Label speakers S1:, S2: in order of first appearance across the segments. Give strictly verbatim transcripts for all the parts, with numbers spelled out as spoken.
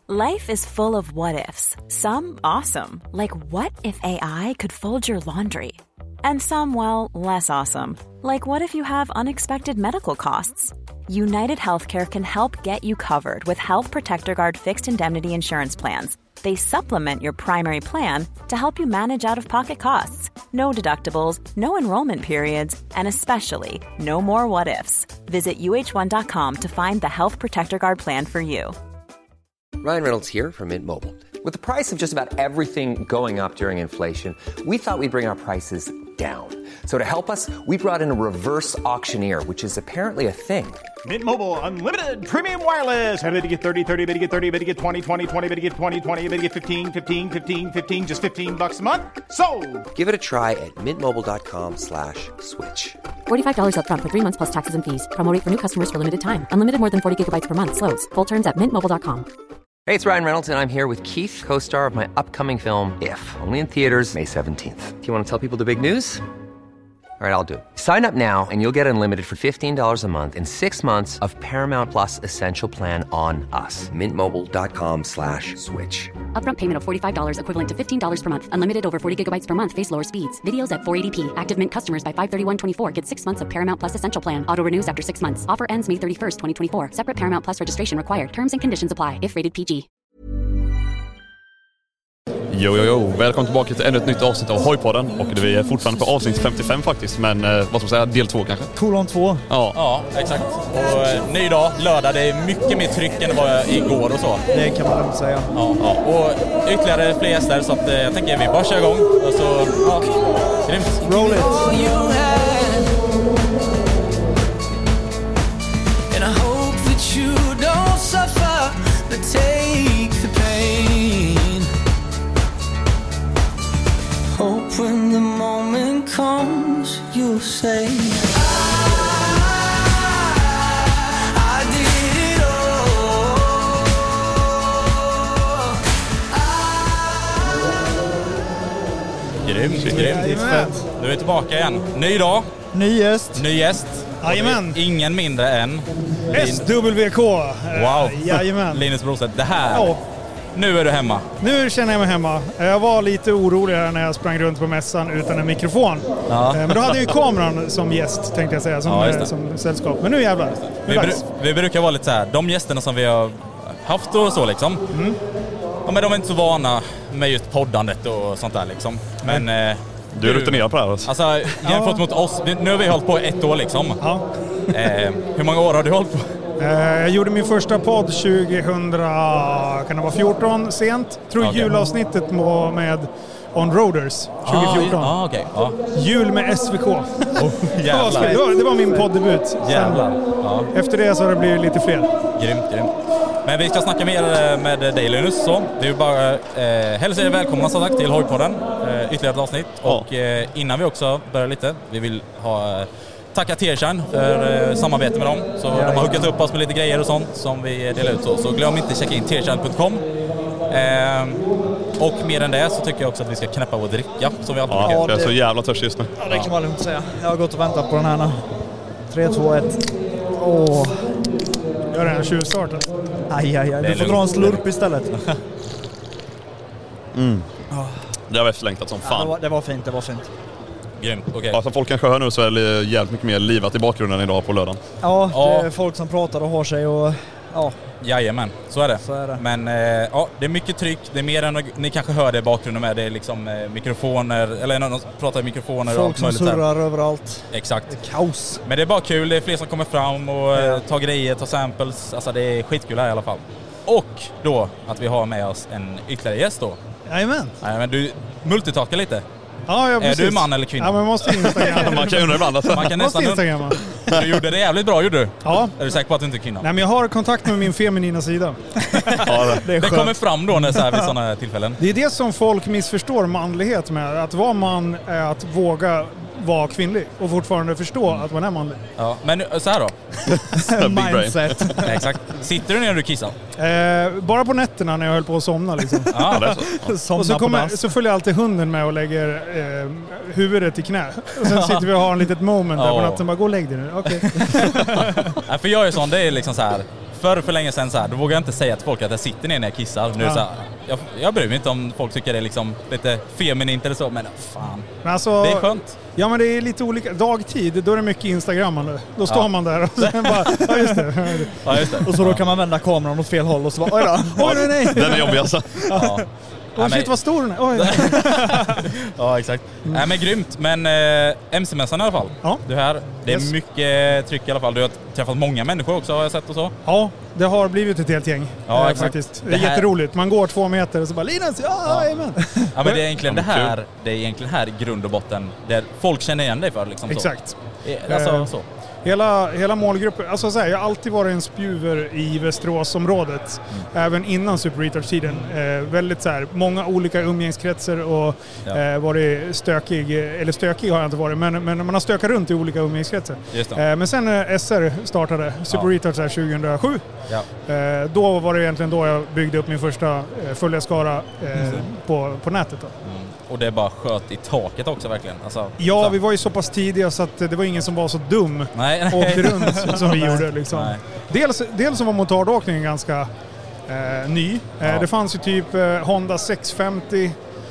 S1: Life is full of what-ifs. Some awesome, like what if A I could fold your laundry? And some, well, less awesome, like what if you have unexpected medical costs? United Healthcare can help get you covered with Health Protector Guard fixed indemnity insurance plans. They supplement your primary plan to help you manage out-of-pocket costs. No deductibles, no enrollment periods, and especially no more what-ifs. Visit U H one dot com to find the Health Protector Guard plan for you.
S2: Ryan Reynolds here from Mint Mobile. With the price of just about everything going up during inflation, we thought we'd bring our prices down. So to help us, we brought in a reverse auctioneer, which is apparently a thing.
S3: Mint Mobile Unlimited Premium Wireless. How to get thirty, thirty, how to get thirty, how to get twenty, twenty, twenty, how to get twenty, twenty, how to get fifteen, fifteen, fifteen, fifteen, just fifteen bucks a month? Sold!
S2: Give it a try at mintmobile.com slash switch.
S4: forty-five dollars up front for three months plus taxes and fees. Promo rate for new customers for limited time. Unlimited more than forty gigabytes per month. Slows full terms at mint mobile dot com.
S2: Hey, it's Ryan Reynolds, and I'm here with Keith, co-star of my upcoming film, If, only in theaters May seventeenth. Do you want to tell people the big news? All right, I'll do it. Sign up now and you'll get unlimited for fifteen dollars a month and six months of Paramount Plus Essential Plan on us. Mintmobile.com slash switch.
S4: Upfront payment of forty-five dollars equivalent to fifteen dollars per month. Unlimited over forty gigabytes per month. Face lower speeds. Videos at four eighty p. Active Mint customers by five thirty-one twenty-four get six months of Paramount Plus Essential Plan. Auto renews after six months. Offer ends May thirty-first, twenty twenty-four. Separate Paramount Plus registration required. Terms and conditions apply if rated P G.
S5: Jo, jo, jo. Välkommen tillbaka till ännu ett nytt avsnitt av Hojpodden. Och vi är fortfarande på avsnitt femtiofem faktiskt. Men eh, vad ska man säga, del två kanske?
S6: Kolon två.
S5: Ja.
S7: Ja, exakt. Och eh, ny dag, lördag. Det är mycket mer tryck än det var igår och så.
S6: Det kan man lugnt säga.
S7: Ja, ja. Och ytterligare fler gäster. Så att, eh, jag tänker vi bara kör igång. Och så, ja, grymt.
S6: Roll it.
S8: And I hope that you don't suffer, but take the pain. Hope when the moment comes, you'll say, I, I did it all. I...
S7: Grymt, grymt.
S6: Fett.
S7: Nu är vi tillbaka igen. Ny dag.
S6: Ny gäst.
S7: Ny gäst.
S6: Jajamän.
S7: Ingen mindre än
S6: S W K.
S7: Wow.
S6: Jajamän.
S7: Linus Brostedt. Det här.
S6: Ja.
S7: Nu är du hemma.
S6: Nu känner jag mig hemma. Jag var lite orolig här när jag sprang runt på mässan utan en mikrofon.
S7: Ja.
S6: Men då hade jag ju kameran som gäst, tänkte jag säga, som,
S7: Ja,
S6: som sällskap. Men nu jävlar.
S7: Vi, bru- vi brukar vara lite så här, de gästerna som vi har haft och så liksom.
S6: Mm.
S7: Ja, men de är inte så vana med just poddandet och sånt där liksom. Men eh,
S5: Du är rutinerad på det här alltså.
S7: Alltså, jämfört mot oss, nu har vi hållit på ett år liksom.
S6: Ja.
S7: Eh, hur många år har du hållit på?
S6: Jag gjorde min första podd tjugohundrafjorton sent. Tror
S7: Okay.
S6: julavsnittet med On Roaders tjugofjorton.
S7: Ah, okay. ah.
S6: Jul med S V K.
S7: Oh,
S6: det, var, det var min poddebut.
S7: Jävlar. Ja.
S6: Efter det så har det blivit lite fler.
S7: Grymt, grymt. Men vi ska snacka mer med dig, Linus. Så det är ju bara eh, hälsa er välkomna som sagt till Hojpodden. Eh, ytterligare ett avsnitt.
S5: Ja.
S7: Och eh, innan vi också börjar lite, vi vill ha eh, tacka Tearshine för eh, samarbete med dem. Så ja, de har hookat upp oss med lite grejer och sånt som vi delar ut. Så, så glöm inte att checka in tearshine punkt com. Eh, och mer än det så tycker jag också att vi ska knäppa vår dricka som vi alltid
S5: Ja,
S7: brukar.
S5: jag är så jävla törstig just nu.
S6: Ja, det kan man lugnt säga. Jag har gått och väntat på den här nu. tre, två, ett. Åh. Gör den här tjuvstarten. Aj, aj, aj. Du får dra en slurp istället.
S5: Mm. Det var efterlängtat som fan.
S6: Ja, det, var, det var fint, det var fint.
S7: Grymt, okej. Okay.
S5: Ja, som folk kanske hör nu så är det jävligt mycket mer livat i bakgrunden idag på lördagen.
S6: Ja, det är folk som pratar och har sig och ja.
S7: Jajamän, så är det.
S6: Så är det.
S7: Men eh, ja, det är mycket tryck, det är mer än ni kanske hör det i bakgrunden med. Det är liksom eh, mikrofoner, eller någon pratar i mikrofoner.
S6: Folk
S7: och allt
S6: som
S7: möjligt
S6: surrar
S7: där.
S6: Överallt.
S7: Exakt.
S6: Det är kaos.
S7: Men det är bara kul, det är fler som kommer fram och
S6: ja.
S7: eh, tar grejer, tar samples. Alltså det är skitkul här i alla fall. Och då att vi har med oss en ytterligare gäst då.
S6: Jajamän.
S7: Nej, men du multitalkar lite.
S6: Ja, ja, precis.
S7: Är du man eller kvinna?
S6: Ja, men måste instagramma.
S5: Man kan undra ibland. Alltså.
S7: Man kan
S6: måste
S7: nästan
S6: instagramma.
S7: Du gjorde det jävligt bra, gjorde du?
S6: Ja.
S7: Är du säker på att du inte är kvinna?
S6: Nej, men jag har kontakt med min feminina sida.
S5: Ja, det.
S6: Det, är
S7: det
S6: skönt.
S7: kommer fram då när så här vid sådana här tillfällen.
S6: Det är det som folk missförstår manlighet med. Att vara man är att våga vara kvinnlig och fortfarande förstå att man är manlig.
S7: Ja, men så här då.
S6: Mindset.
S7: Exakt. Sitter du ner när du kissar?
S6: Eh, bara på nätterna när jag höll på att somna liksom.
S7: Ja, det är så.
S6: Ja. Och så, kommer, så följer alltid hunden med och lägger eh, huvudet i knä. Och sen sitter vi och har en litet moment där på natten. Bara, gå och lägg dig nu. Okej. Okay.
S7: Ja, för jag är sån, det är liksom så här förr för länge sedan så här, då vågar jag inte säga till folk att jag sitter ner när jag kissar. Nu är det så här, jag, jag bryr mig inte om folk tycker det är liksom lite feminint eller så, men fan,
S9: men alltså,
S7: det är skönt.
S9: Ja, men det är lite olika. Dagtid, då är det mycket Instagrammande. Då står
S7: Ja.
S9: man där och sen bara, ja just det.
S7: Ja, just det.
S6: Och så då kan man vända kameran åt fel håll och så bara, oj då.
S9: Oj, nej, nej.
S5: Den är jobbig alltså.
S7: Ja.
S9: Åh, shit vad stor den är. Oj.
S7: Ja, exakt. Mm. Nej, men grymt. Men äh, M C-mässan i alla fall.
S9: Ja.
S7: Du här, det är
S9: Yes.
S7: mycket tryck i alla fall. Du har träffat många människor också, har jag sett och så.
S9: Ja, det har blivit ett helt gäng.
S7: Ja,
S9: eh,
S7: exakt.
S9: faktiskt. Det är
S7: Det här-
S9: jätteroligt. Man går två meter och så bara, Linus, ja,
S7: Ja.
S9: jajamän.
S7: Ja, men det är egentligen det
S5: Ja, men
S7: här, det är egentligen här i grund och botten där folk känner igen dig för liksom så.
S9: Exakt.
S7: Eh, Alltså
S9: Eh,
S7: så.
S9: Hela, hela målgruppen, alltså så här, jag har alltid varit en spjuver i Västeråsområdet,
S7: Mm.
S9: även innan Super Retard-tiden. Eh, väldigt så här, många olika umgängeskretsar och
S7: Ja.
S9: eh, varit stökig, eller stökig har jag inte varit, men, men man har stökat runt i olika umgängeskretsar.
S7: Just det.
S9: Eh, men sen när S R startade, Super
S7: Ja.
S9: Retard så här tjugohundrasju,
S7: Ja.
S9: eh, då var det egentligen då jag byggde upp min första eh, följarskara eh, på, på nätet. Då.
S7: Mm. Och det bara sköt i taket också verkligen. Alltså,
S9: Ja,
S7: så.
S9: vi var ju så pass tidiga så att det var ingen som var så dum
S7: Nej,
S9: och åkte runt som vi
S7: Nej.
S9: gjorde. Liksom.
S7: Nej.
S9: Dels, dels så var motardåkningen ganska eh, ny. Eh,
S7: Ja.
S9: Det fanns ju typ eh, Honda sexhundrafemtio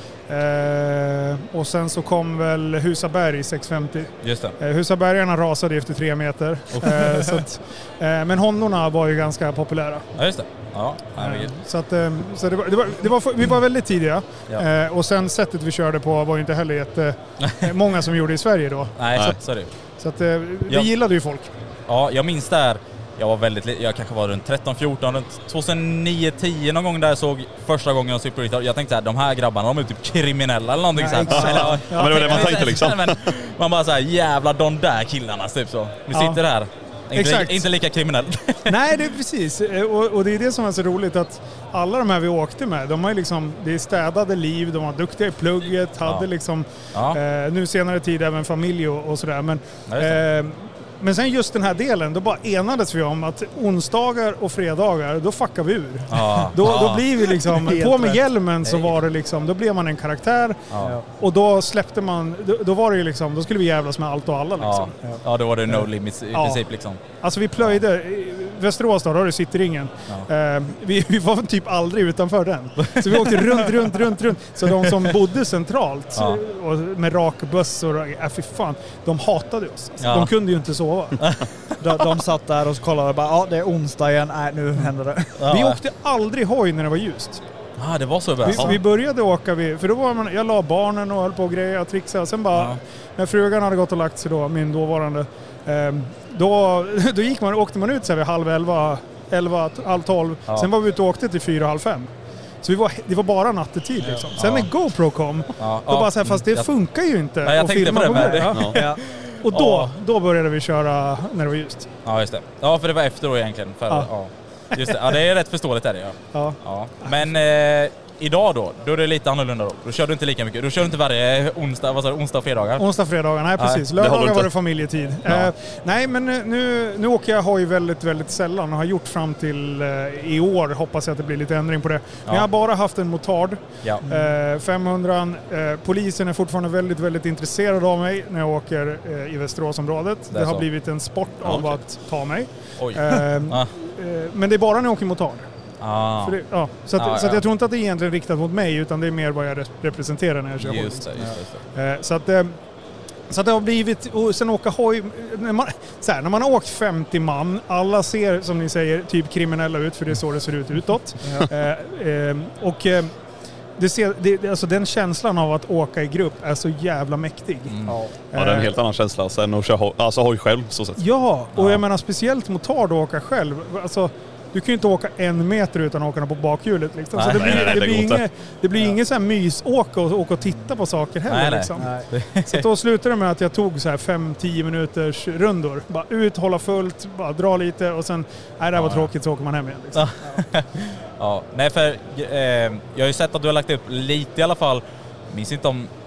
S9: eh, och sen så kom väl Husaberg sexhundrafemtio.
S7: Just det.
S9: Eh, Husabergarna rasade efter tre meter. Eh, så att, eh, men Hondorna var ju ganska populära.
S7: Ja, just det. Ja, nej, men-
S9: Eh, så att, eh, så det var, det var, det var, vi var väldigt tidiga.
S7: Ja.
S9: Eh, och sen sättet vi körde på var ju inte heller jätte, eh, många som gjorde i Sverige då.
S7: nej,
S5: Nej.
S7: så, så är det ju.
S9: Så att, eh, vi
S7: Ja.
S9: gillade ju folk.
S7: Ja, jag minns där. Jag var väldigt li- jag kanske var runt tretton fjorton, runt tjugohundranion tio någon gång där jag såg första gången jag Super Retard. Jag tänkte så här, de här grabbarna, de är typ kriminella eller någonting
S9: Ja,
S7: så här.
S9: exakt.
S7: Eller,
S9: Ja,
S5: men det var det man tänkte liksom.
S7: Men man bara så här, jävla de där killarna typ så. Vi
S9: Ja.
S7: sitter här. Inte,
S9: Exakt.
S7: inte lika kriminell.
S9: Nej, det är precis. Eh, Och, och det är det som är så roligt att alla de här vi åkte med, de har ju liksom, det är städade liv, de var duktiga i plugget, hade
S7: Ja.
S9: liksom,
S7: Ja.
S9: eh, nu senare tid även familj och, och sådär. Men,
S7: Ja, just det.
S9: eh, men sen just den här delen, då bara enades vi om att onsdagar och fredagar, då fuckar vi ur.
S7: Ja.
S9: Då,
S7: Ja.
S9: då blir vi liksom,
S6: Helt
S9: på med
S6: rätt.
S9: hjälmen så
S7: Nej.
S9: var det liksom, då blev man en karaktär
S7: Ja.
S9: och då släppte man, då, då var det ju liksom, då skulle vi jävlas med allt och alla liksom.
S7: Ja. Ja, då var det no limits i
S9: Ja.
S7: princip liksom.
S9: Alltså vi plöjde, i Västerås då, då har du Cityringen. Eh, vi, vi var typ aldrig utanför den. Så vi åkte runt, runt, runt, runt. Så de som bodde centralt
S7: Ja.
S9: och med rakbussor, och, äh, fy fan, de hatade oss. Alltså,
S7: Ja.
S9: De kunde ju inte sova.
S6: De, de satt där och kollade och bara, ja det är onsdag igen, nej nu händer det.
S7: Ja.
S9: Vi åkte aldrig hoj när det var ljust.
S7: Ah, det var så
S9: Vi,
S7: bra.
S9: vi började åka, vid, för då var man, jag la barnen och höll på och grejer och trixade. Och sen bara,
S7: Ja.
S9: när frugan hade gått och lagt sig då, min dåvarande, eh, då, då gick man, åkte man ut så här vid halv elva, elva, halv tolv.
S7: Ja.
S9: Sen var vi ute och åkte till fyra, halv fem. Så vi var, det var bara nattetid liksom. Sen
S7: Ja.
S9: när GoPro kom,
S7: Ja.
S9: då
S7: Ja.
S9: bara så här, fast det
S7: Jag-
S9: funkar ju inte
S7: Nej, jag
S9: att
S7: tänkte
S9: filma
S7: på det med.
S9: det.
S7: Det-
S9: Ja.
S6: Ja.
S9: Och då,
S7: Ja.
S9: då började vi köra när det var ljust.
S7: Ja, just det. Ja, för det var efter då egentligen. För,
S9: Ja.
S7: ja. Just det. Ja, det är rätt förståeligt är det, ja.
S9: Ja.
S7: Ja. Men eh, idag då, då är det lite annorlunda då. Då kör du inte lika mycket. Då kör du inte varje onsdag, vad sa du, onsdag och fredagar?
S9: Onsdag, fredagar, nej precis.
S5: det håller
S9: Lördagar
S5: inte.
S9: var det familjetid.
S7: Ja.
S9: Eh, nej men nu, nu åker jag hoj väldigt, väldigt sällan och har gjort fram till eh, i år. Hoppas jag att det blir lite ändring på det. Men
S7: Ja.
S9: jag har bara haft en motard.
S7: Ja.
S9: Eh, femhundra. Eh, polisen är fortfarande väldigt, väldigt intresserad av mig när jag åker eh, i Västeråsområdet.
S7: Det
S9: Det,
S7: är
S9: har
S7: så.
S9: blivit en sport
S7: Ja,
S9: av
S7: okej.
S9: att ta mig.
S7: Oj.
S9: Eh,
S7: Ah.
S9: eh, men det är bara när jag åker motard.
S7: Ah.
S9: För det, ja, så att,
S7: Ja,
S9: så att
S7: ja.
S9: jag tror inte att det är egentligen riktat mot mig utan det är mer vad jag re- representerar när jag kör hoj.
S7: Just det, just det. Just det.
S9: Eh, Så att, eh, så att det har blivit, och sen åka hoj, när man, så här, när man har åkt femtio man, alla ser som ni säger typ kriminella ut för det är så det ser ut utåt. Eh, eh, och eh, det ser, det, alltså den känslan av att åka i grupp är så jävla mäktig.
S7: Mm.
S6: Ja.
S5: Ja, det är en helt annan känsla sen att köra hoj, alltså hoj själv så sett.
S9: Ja, och
S7: Ja.
S9: jag menar speciellt motard att åka själv. Alltså, du kan ju inte åka en meter utan att åka på bakhjulet. Liksom. Så
S7: Nej,
S9: det
S5: nej,
S9: blir,
S5: nej,
S9: det
S5: det
S9: blir
S5: går inte.
S9: inget, det blir ingen så här mysåka och åka och titta på saker heller.
S7: Nej, nej.
S9: Liksom.
S6: Nej.
S9: Så då slutade det med att jag tog så här fem till tio minuters rundor. Bara ut, hålla fullt, bara dra lite och sen, nej det här var
S7: Ja.
S9: tråkigt, så åker man hem igen. Liksom.
S7: Ja, nej för eh, jag har ju sett att du har lagt upp lite i alla fall. Minns inte om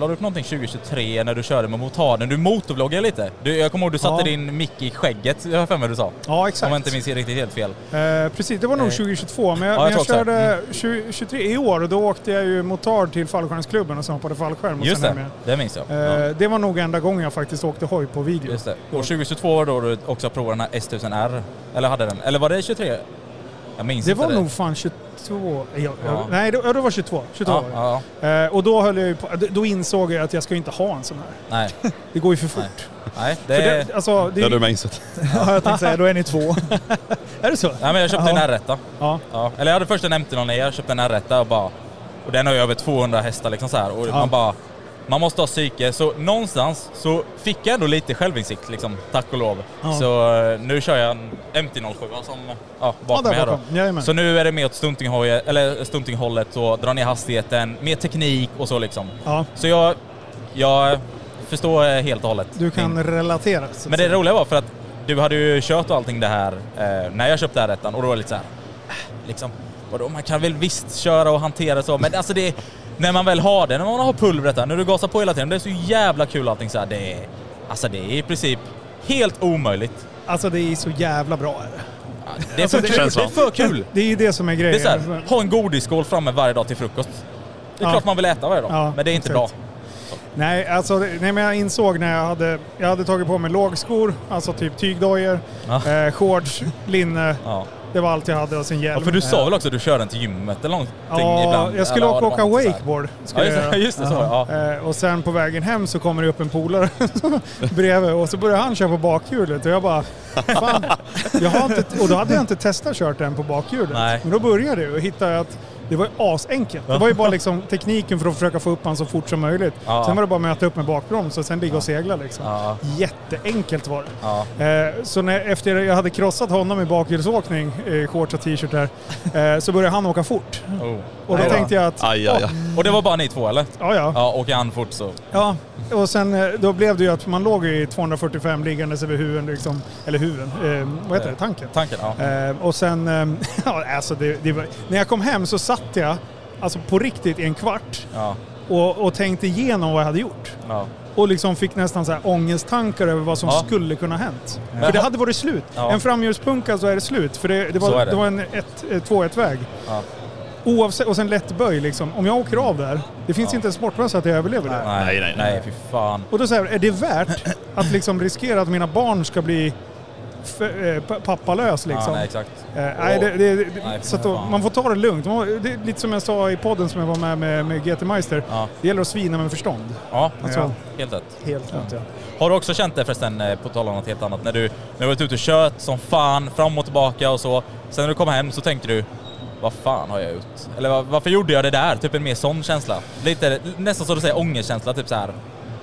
S7: la du upp någonting tjugohundratjugotre när du körde med motarden? Du motorvloggade lite. Du, jag kommer ihåg du satte
S9: Ja.
S7: din mick i skägget, jag har för mig du sa.
S9: Ja, exakt.
S7: Om jag inte minns riktigt helt fel.
S9: Eh, precis, det var nog
S7: Eh.
S9: tjugohundratjugotvå, men jag,
S7: Ja, jag
S9: men jag
S7: tror också.
S9: körde
S7: Mm.
S9: tjugo tjugotre i år och då åkte jag ju motard till fallskärmsklubben och så hoppade fallskärm. Och
S7: Just
S9: sen
S7: det,
S9: hem
S7: det minns jag.
S9: igen. Eh,
S7: Ja.
S9: Det var nog enda gången jag faktiskt åkte hoj på video.
S7: Just det. Och tjugohundratjugotvå var då du också provade den här S tusen R. Eller hade den? Eller var det tjugotre? Jag minns
S9: Det
S7: inte
S9: var
S7: det.
S9: nog fan tjugotvå. Ja,
S7: Ja.
S9: ja. Nej, det, ja, det var tjugotvå. tjugotvå
S7: Ja,
S9: var det.
S7: ja.
S9: Eh, och då höll jag ju på, då insåg jag att jag ska inte ha en sån här.
S7: Nej.
S9: Det går ju för fort.
S7: Nej. Nej, det
S9: För
S7: är...
S9: det, alltså, det,
S5: Det har du med insett.
S6: Ja, jag tänkte säga, då är ni två.
S9: Är det så?
S7: Nej, men jag köpte
S9: Ja.
S7: en R ett.
S9: Ja.
S7: Ja. Eller jag hade först en M T noll nio, jag köpte en R ett och bara... Och den har ju över tvåhundra hästar liksom så här. Och
S9: Ja.
S7: man bara... Man måste ha psyke, så någonstans så fick jag ändå lite självinsikt liksom, tack och lov.
S9: Ja.
S7: Så uh, nu kör jag en M T noll sju som ja, bakom
S9: Ja,
S7: mig
S9: där
S7: här då.
S9: bakom. Jajamän.
S7: Så nu är det mer åt stuntinghoj- eller stuntinghållet och dra ner hastigheten, mer teknik och så liksom.
S9: Ja.
S7: Så jag, jag förstår eh, helt och hållet.
S9: Du kan
S7: Min-
S9: relatera. så att
S7: Men det
S9: säga.
S7: roliga var för att du hade ju kört och allting det här eh, när jag köpte R ett och då var det lite så här, äh, liksom, vadå, man kan väl visst köra och hantera så, men alltså det, när man väl har det, när man har pulvret där, när du gasar på hela tiden, det är så jävla kul allting så här, det är, alltså det är i princip helt omöjligt.
S9: Alltså det är så jävla bra. Är det?
S7: Ja, det är
S9: Alltså,
S7: för
S9: det-
S7: kul, det är för kul.
S9: Det är ju det som är
S7: Det
S9: grejen.
S7: är så här, ha en godisskål framme varje dag till frukost. Det är
S9: Ja.
S7: klart man vill äta varje dag,
S9: Ja,
S7: men det är inte
S9: exakt.
S7: bra.
S9: Nej, alltså, det- nej, men jag insåg när jag hade, jag hade tagit på mig lågskor, alltså typ tygdojor,
S7: Ja.
S9: eh, shorts, linne.
S7: Ja.
S9: Det var allt jag hade och sen hjälm.
S7: Ja, för du sa väl också att du körde den till gymmet eller någonting
S9: Ja,
S7: ibland?
S9: jag skulle
S7: Eller,
S9: åka,
S7: ja, det
S9: åka
S7: var inte så här.
S9: wakeboard.
S7: Ja,
S9: Skulle
S7: just,
S9: jag
S7: det,
S9: göra.
S7: just det, så, ja.
S9: Eh, och sen på vägen hem så kommer det upp en polare bredvid och så börjar han köra på bakhjulet och jag bara, fan, jag har inte, och då hade jag inte testat kört den på bakhjulet.
S7: Nej.
S9: Men då började det och hittade jag att det var ju asenkelt. Det var ju bara liksom tekniken för att försöka få upp han så fort som möjligt.
S7: Ja.
S9: Sen var det bara att möta upp med bakbroms och sen ligga och segla liksom.
S7: Ja.
S9: Jätteenkelt var det.
S7: Ja.
S9: Eh, så när, efter jag hade krossat honom i bakhjulsåkning, eh, shorts och t-shirt där, eh, så började han åka fort.
S7: Oh.
S9: Och då
S7: Nej,
S9: tänkte jag att,
S5: Aj, aj, aj.
S7: Och det var bara ni två eller?
S9: ja ja.
S7: Ja, åker han fort så.
S9: Ja, och sen eh, då blev det ju att man låg i tvåhundrafyrtiofem liggandes över huven liksom, eller huven, eh, vad heter det, tanken.
S7: Tanken, ja.
S9: Eh, och sen, eh, ja alltså det, det var, när jag kom hem så satt jag, alltså på riktigt i en kvart
S7: Ja.
S9: och, och tänkte igenom vad jag hade gjort.
S7: Ja.
S9: Och liksom fick nästan så här ångesttankar över vad som
S7: Ja.
S9: skulle kunna hänt.
S7: Men
S9: För det
S7: ha-
S9: hade varit slut.
S7: Ja.
S9: En framhjulspunka så är det slut. För det, det,
S7: Så
S9: var,
S7: är
S9: det.
S7: det.
S9: var en ett, ett, två ett väg.
S7: Ja.
S9: Oavsett, och sen lätt böj liksom. Om jag åker av där, det finns
S7: Ja.
S9: inte en sportbössa att jag överlever det.
S7: Nej,
S5: Nej,
S7: nej,
S5: nej,
S7: nej. fy fan.
S9: Och då säger jag, är det värt att liksom riskera att mina barn ska bli f- eh, p- pappalös liksom?
S7: Ja, nej, exakt.
S9: Eh, nej, det, det, det,
S7: Nej,
S9: så att då,
S7: fan.
S9: man får ta det lugnt. Man, det är lite som jag sa i podden som jag var med med, med G T Meister.
S7: Ja.
S9: Det gäller att svina med förstånd.
S7: Ja,
S9: Alltså,
S7: ja. Helt rätt.
S9: Helt rätt, ja.
S7: Har du också känt det förresten, eh, på tal om något helt annat, när du, när du varit ute och kört som fan, fram och tillbaka och så. Sen när du kommer hem så tänkte du, vad fan har jag gjort? Eller var, varför gjorde jag det där? Typ en mer sån känsla. Lite, nästan så du säger ångestkänsla, typ så här.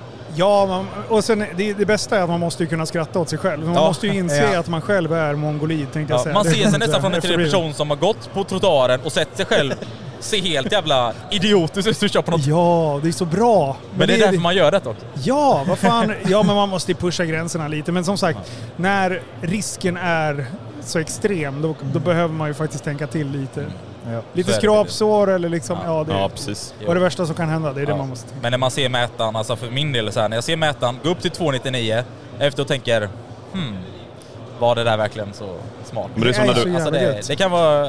S9: Ja, man, och sen det, det bästa är att man måste ju kunna skratta åt sig själv. Man
S7: Ja.
S9: måste ju inse
S6: Ja.
S9: att man själv är mongolid, tänkte jag
S7: Ja,
S9: säga.
S7: man
S9: Det-
S7: ser sig nästan från en
S9: efter
S7: tredje
S9: det.
S7: person som har gått på trottoaren och sett sig själv se helt jävla idiotisk ut och kör på något.
S9: Ja, det är så bra.
S7: Men det är därför man gör det också.
S9: Ja, vad fan. Ja, men man måste ju pusha gränserna lite. Men som sagt, när risken är så extrem, då, då behöver man ju faktiskt tänka till lite.
S6: Ja.
S9: Lite
S7: Så är det.
S9: skrapsår eller liksom, ja,
S7: Ja.
S9: det
S5: Ja,
S9: är
S5: precis.
S9: vad det värsta som kan hända. Det är det
S7: Ja.
S9: man måste tänka.
S7: Men när man ser mätaren, alltså för min del är så här, när jag ser mätaren gå upp till två nittionio efter och tänker, hmm, var det där verkligen så smart?
S5: Men det är som när
S9: så
S5: du...
S9: jävla
S7: Alltså det,
S9: gött.
S7: det kan vara...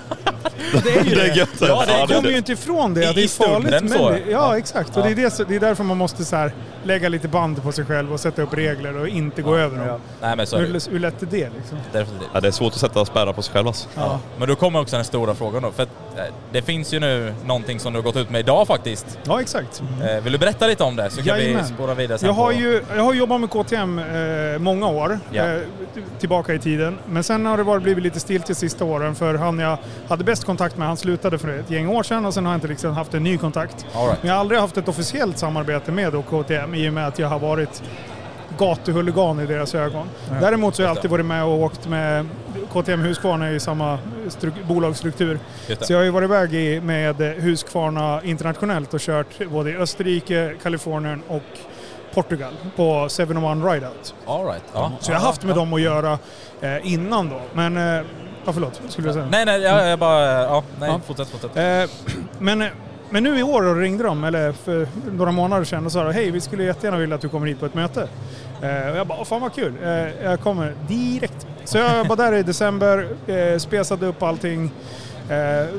S9: Det är ju
S5: Det är
S9: det.
S5: gött.
S7: Ja, det
S9: Man
S7: är
S9: kommer ju inte ifrån det, att
S7: I-
S9: det är
S7: i stunden
S9: farligt.
S7: så.
S9: Men det, ja, exakt. Och
S7: Ja.
S9: det, är det, det är därför man måste så här, lägga lite band på sig själv och sätta upp regler och inte gå över dem.
S6: Ja.
S7: Nej men så är det ju.
S9: Hur, hur lätt är det liksom?
S7: Definitivt.
S5: Ja, det är svårt att sätta spärrar på sig själv alltså.
S9: Ja.
S7: Men då kommer också den stora frågan då, för att eh, det finns ju nu någonting som du har gått ut med idag faktiskt.
S9: Ja, exakt.
S7: Eh, Vill du berätta lite om det så kan
S9: Jajamän.
S7: vi spåra vidare sen
S9: Jag har
S7: på...
S9: ju jag har jobbat med K T M eh, många år,
S7: Ja.
S9: eh, tillbaka i tiden. Men sen har det varit, blivit lite stilt de sista åren, för han jag hade bäst kontakt med, han slutade för ett gäng år sedan och sen har jag inte liksom haft en ny kontakt.
S7: All right.
S9: Men jag har aldrig haft ett officiellt samarbete med då K T M i och med att jag har varit gatuhuligan i deras ögon.
S6: Ja.
S9: Däremot så har jag
S7: Just
S9: alltid
S7: det.
S9: varit med och åkt med K T M Husqvarna i samma stru- bolagsstruktur.
S7: Just det.
S9: Så jag har ju varit iväg i, med Husqvarna internationellt och kört både i Österrike, Kalifornien och Portugal på seven oh one Rideout.
S7: All right. Ja.
S9: Så jag har haft med dem att göra eh, innan då. Men, eh, ja förlåt, skulle jag säga.
S7: Nej, nej, jag, jag bara... Ja, nej,
S9: Ja.
S7: fortsätt, fortsätt.
S9: Eh, men, men nu i år ringde de, eller för några månader sedan, och sa hej, vi skulle jättegärna vilja att du kommer hit på ett möte. Eh, och jag bara, fan vad kul. Eh, jag kommer direkt. Så jag var där i december, eh, spesade upp allting. Eh,